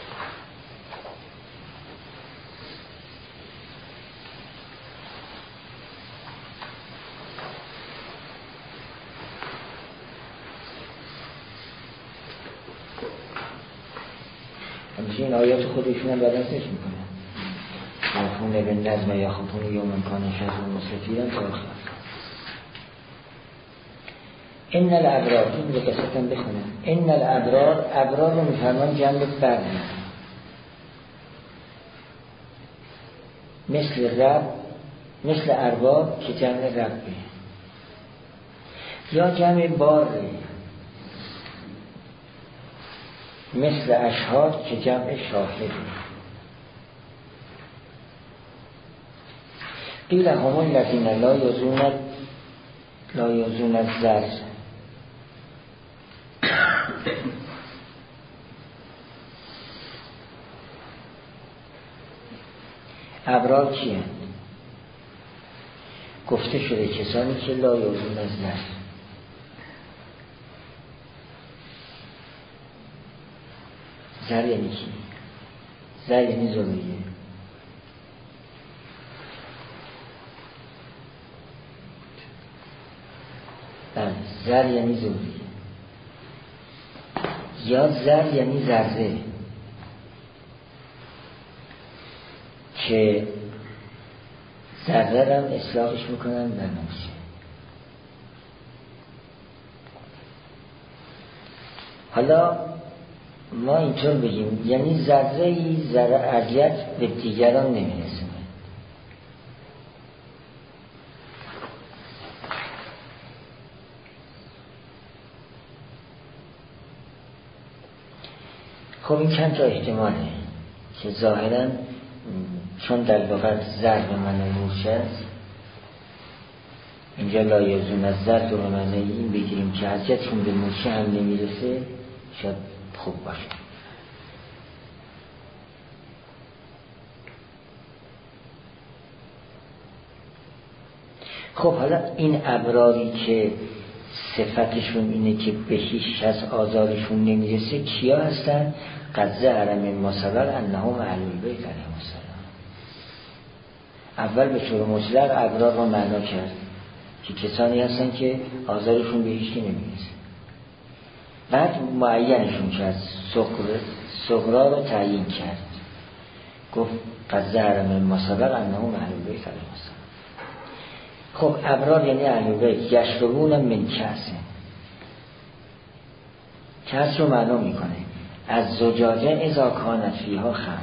همچنین این آیات خودشون هم بدنسش میکنه یخونه به نظم یا خفونه یا منکان شهر مستطیرن تا آخر. ان الابرار، این به قصتم بخونم. ان الابرار، ابرار رو میفرمان جنب بر مثل رب، مثل ارباب که جمع ربه، یا جمع باره مثل اشهاد که جمع شاهده. قیل هم الذین لا یزون الزر. ابرار کیه؟ گفته شده کسانی که لا یزون الزر. زر یعنی چی؟ زر یعنی ضروریه. زر یعنی ضروریه، یا زر یعنی ذره که ذره هم اصلاحش میکنن در نوشه. حالا ما اینطور بگیم یعنی ذره‌ای ذره اذیت به دیگران نمیرسونه. خب این چند تا احتماله که ظاهراً چون در لغت ضرب معنی موشه است، اینجا لا یزون از ضرب رو معنی این بگیریم که اذیتشون به موشه هم نمیرسه، شاید خوب باشه. خب حالا این ابراری که صفتشون اینه که به هیچ کس آزارشون نمیرسه کیا هستن؟ قد ظهر مما سبق انهم اهل البیت علیهم السلام. اول به طور مطلق ابرار رو معنا کرد که کسانی هستن که آزارشون به هیچ کی نمیرسه. بعد معینشون کرد، صغرا رو تعیین کرد، گفت قد ظهر مما سبق انهم اهل البیت علیهم السلام. خب ابرار یعنی اهل بیت. یشربون من کأس، کأس رو معنا میکنه از زجاجه اذا کانت فیها خمر.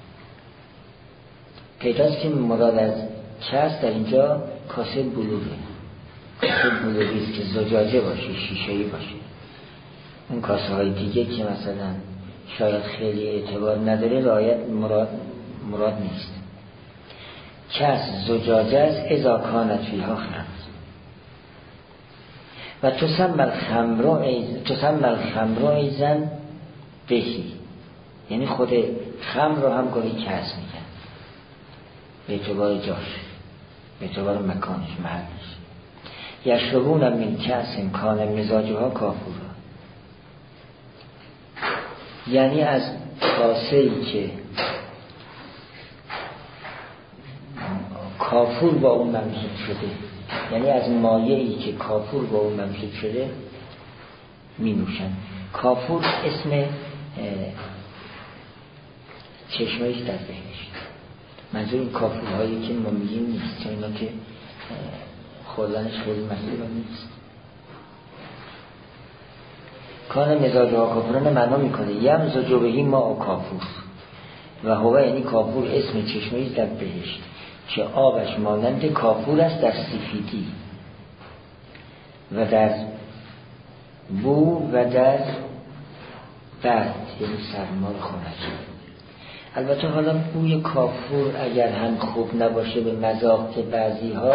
پیداست که مراد از کاس در اینجا کاسه بلوغه، کاسه بلوغی است که زجاجه باشه، شیشه‌ای باشه. اون کاسه های دیگه که مثلا شاید خیلی اعتبار نداره رعایت مراد نیست. کاس زجاجه است اذا کانت فیها خمر. و تسمى الخمر ایزن بهی، یعنی خود خمر رو هم گاهی کاس میگن به اعتبار جاش، به اعتبار مکانش، محلش. یشربون من کاس کان مزاجها کافورا، یعنی از کاسه‌ای که کافور با اون ممزوج شده، یعنی از مایعی که کافور با اون ممزوج شده می نوشن. کافور اسم چشمه‌ایست در بهشت. منظور این کافورهایی که ما میگیم نیست، چون اینا که خوردنش خیلی مسئول نیست. کان مزاجها کافوران معنا میکنه یمزج بهی ما کافور و هو، یعنی کافور اسم چشمه‌ایست در بهشت که آبش مانند کافور است در سفیدی و در بو و در برد، یعنی سرما رو خورد. البته حالا بوی کافور اگر هم خوب نباشه به مذاق بعضی ها،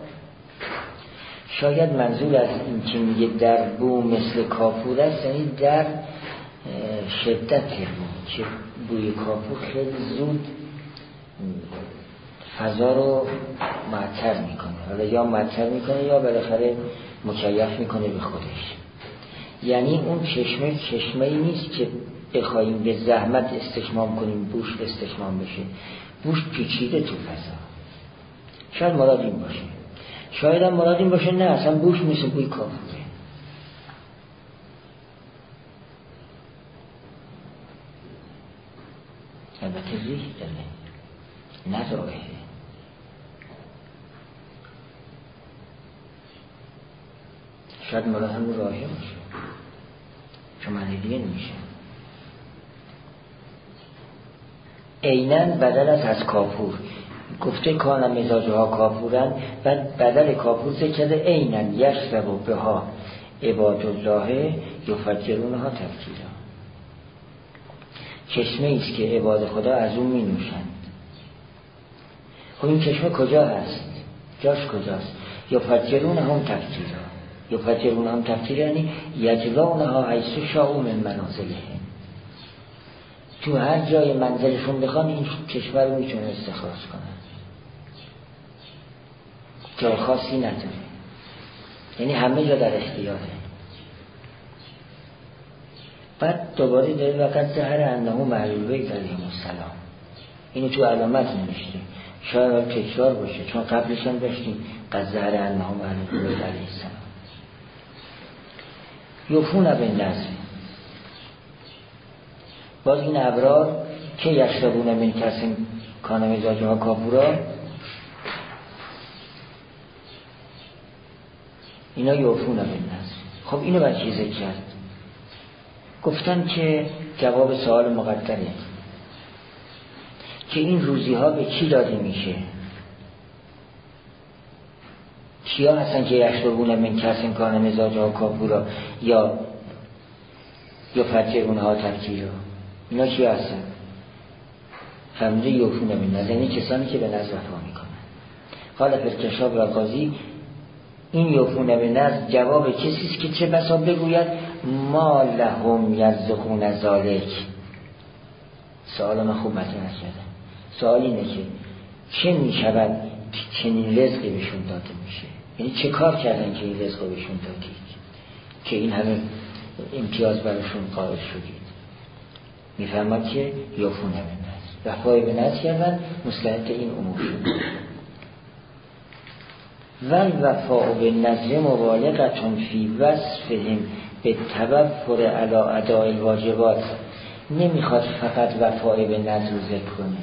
شاید منظور از این که میگه در بو مثل کافور است یعنی در شدت بو، که بوی کافور خیلی زود فضا رو معطر میکنه، حالا یا معطر میکنه یا بالاخره مکیف میکنه به خودش. یعنی اون چشمه‌ای نیست که بخوایم به زحمت استشمام کنیم بوش استشمام بشه، بوش پیچیده تو فضا. شاید مراد این باشه، شاید هم مراد این باشه نه اصلا بوش مثل بوی کافوره. البته ریح داره نه رائحه. شاید مراد هم رائحه باشه، چون معنی دیگه نمیشه. عیناً بدل از کافور گفته کان مزاجها کافورن، بعد بدل کافور ذکر عیناً یشرب بها عباد الله یفجرونها تفجیرا. چشمه ایست که عباد خدا از اون می نوشند. خب این چشمه کجا هست؟ جاش کجاست؟ یفجرونها تفجیرا. یفجرونها تفجیرا یعنی یجرونها حیث شاءوا من منازلهم. تو هر جای منزلشون بخوان این چشمه رو میتونه استخراج کنن، جای خاصی نداره، یعنی همه جا در اختیاره. بعد دوباره داره وقت زهر انه معلول بیت علیهم السلام، اینو تو علامت نمیشته، شاید تکرار باشه چون قبلش هم داشتیم قد زهر انه معلول بیت علیه السلام. یوفون بالنذر، باز این ابرار که یشربون من کاس کان مزاجها کافورا، اینا یوفون بالنذر. خب اینو بعد چی ذکر کرد؟ گفتن که جواب سوال مقدره که این روزی ها به کی داده میشه، کیا هستن که یشربون من کاس کان مزاجها کافورا یا یفجرونها تفجیرا، اینا چی هستن؟ فرموده یوفون بالنذر، یعنی کسانی که به نذر وفا میکنن. قال فرکشاب و قاضی این یوفون بالنذر جواب کسی است که چه بسا بگوید ما لهم یرزقون ذالک. سوال من خوب مطرح کردم. سوال اینه که چه میشود چنین رزقی بهشون داده میشه، یعنی چه کار کردن که این رزق رو بهشون دادید که این همه امتیاز براشون قائل شدید. میفرماد که یوفون بالنذر، وفای به نذر کردن مصلحت این امور شد. والوفاء بالنذر مبالغة فی وصفهم بالتوفر علی اداء الواجبات. نمیخواد فقط وفای به نذر رو ذکر کنه،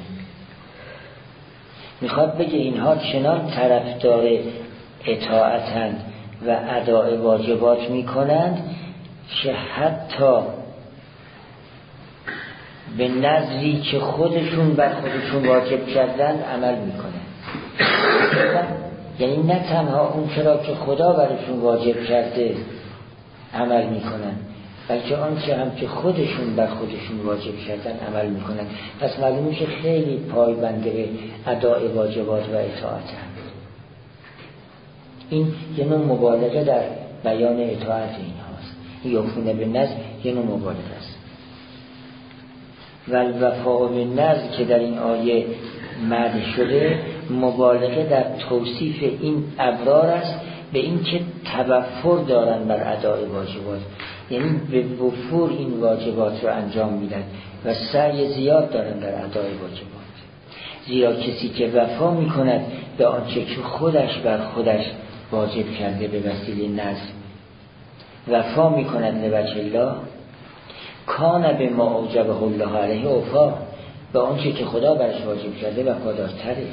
میخواد بگه اینها چنان طرفدار اطاعتند و اداء واجبات میکنند که حتی به نظری که خودشون بر خودشون واجب کردن عمل میکنن. یعنی نه تنها اون چرا که خدا برشون واجب کرده عمل میکنن، بلکه آن که هم که خودشون بر خودشون واجب کردن عمل میکنن. پس معلوم میشه خیلی پایبنده به اداء واجبات و اطاعت هم. این یه نوع مبالغه در بیان اطاعت این هاست. یوفون به نذر یه نوع مبالغه است. و الوفاء بالنذر که در این آیه مدح شده مبالغه در توصیف این ابرار است به این که توفر دارن بر اداء واجبات، یعنی به وفور این واجبات رو انجام میدن و سعی زیاد دارن در اداء واجبات. زیرا کسی که وفا میکند به آنچه که خودش بر خودش واجب کرده به وسیله نذر وفا میکند لوجه الله، کان به ما اوجبه الله علیه وفا، به آنچه که خدا برش واجب کرده وفادارتره.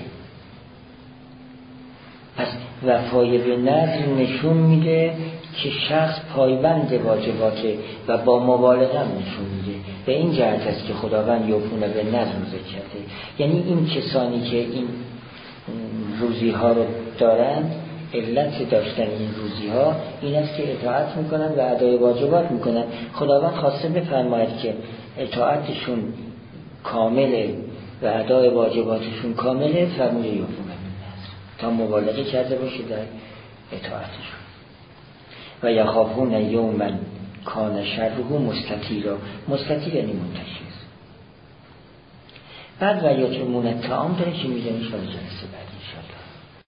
پس وفای به نذر نشون میده که شخص پایبند واجباته و با مبالغه نشون میده. به این جهت است که خداوند یوفون به نذر ذکر کرده. یعنی این کسانی که این روزی ها رو دارند، علت داشتن این روزی ها این است که اطاعت میکنن و ادای واجبات میکنن. خداوند خواسته بفرماید که اطاعتشون کامله و ادای واجباتشون کامله، فرمود یوفون به نذر تا مبالغه کرده باشه در اطاعتشون. و یخافون یوما کان شره مستطیرا، مستطیر یعنی منتشر. بعد و یطعمون الطعام داره که میزنیش برای جلسه بعدی.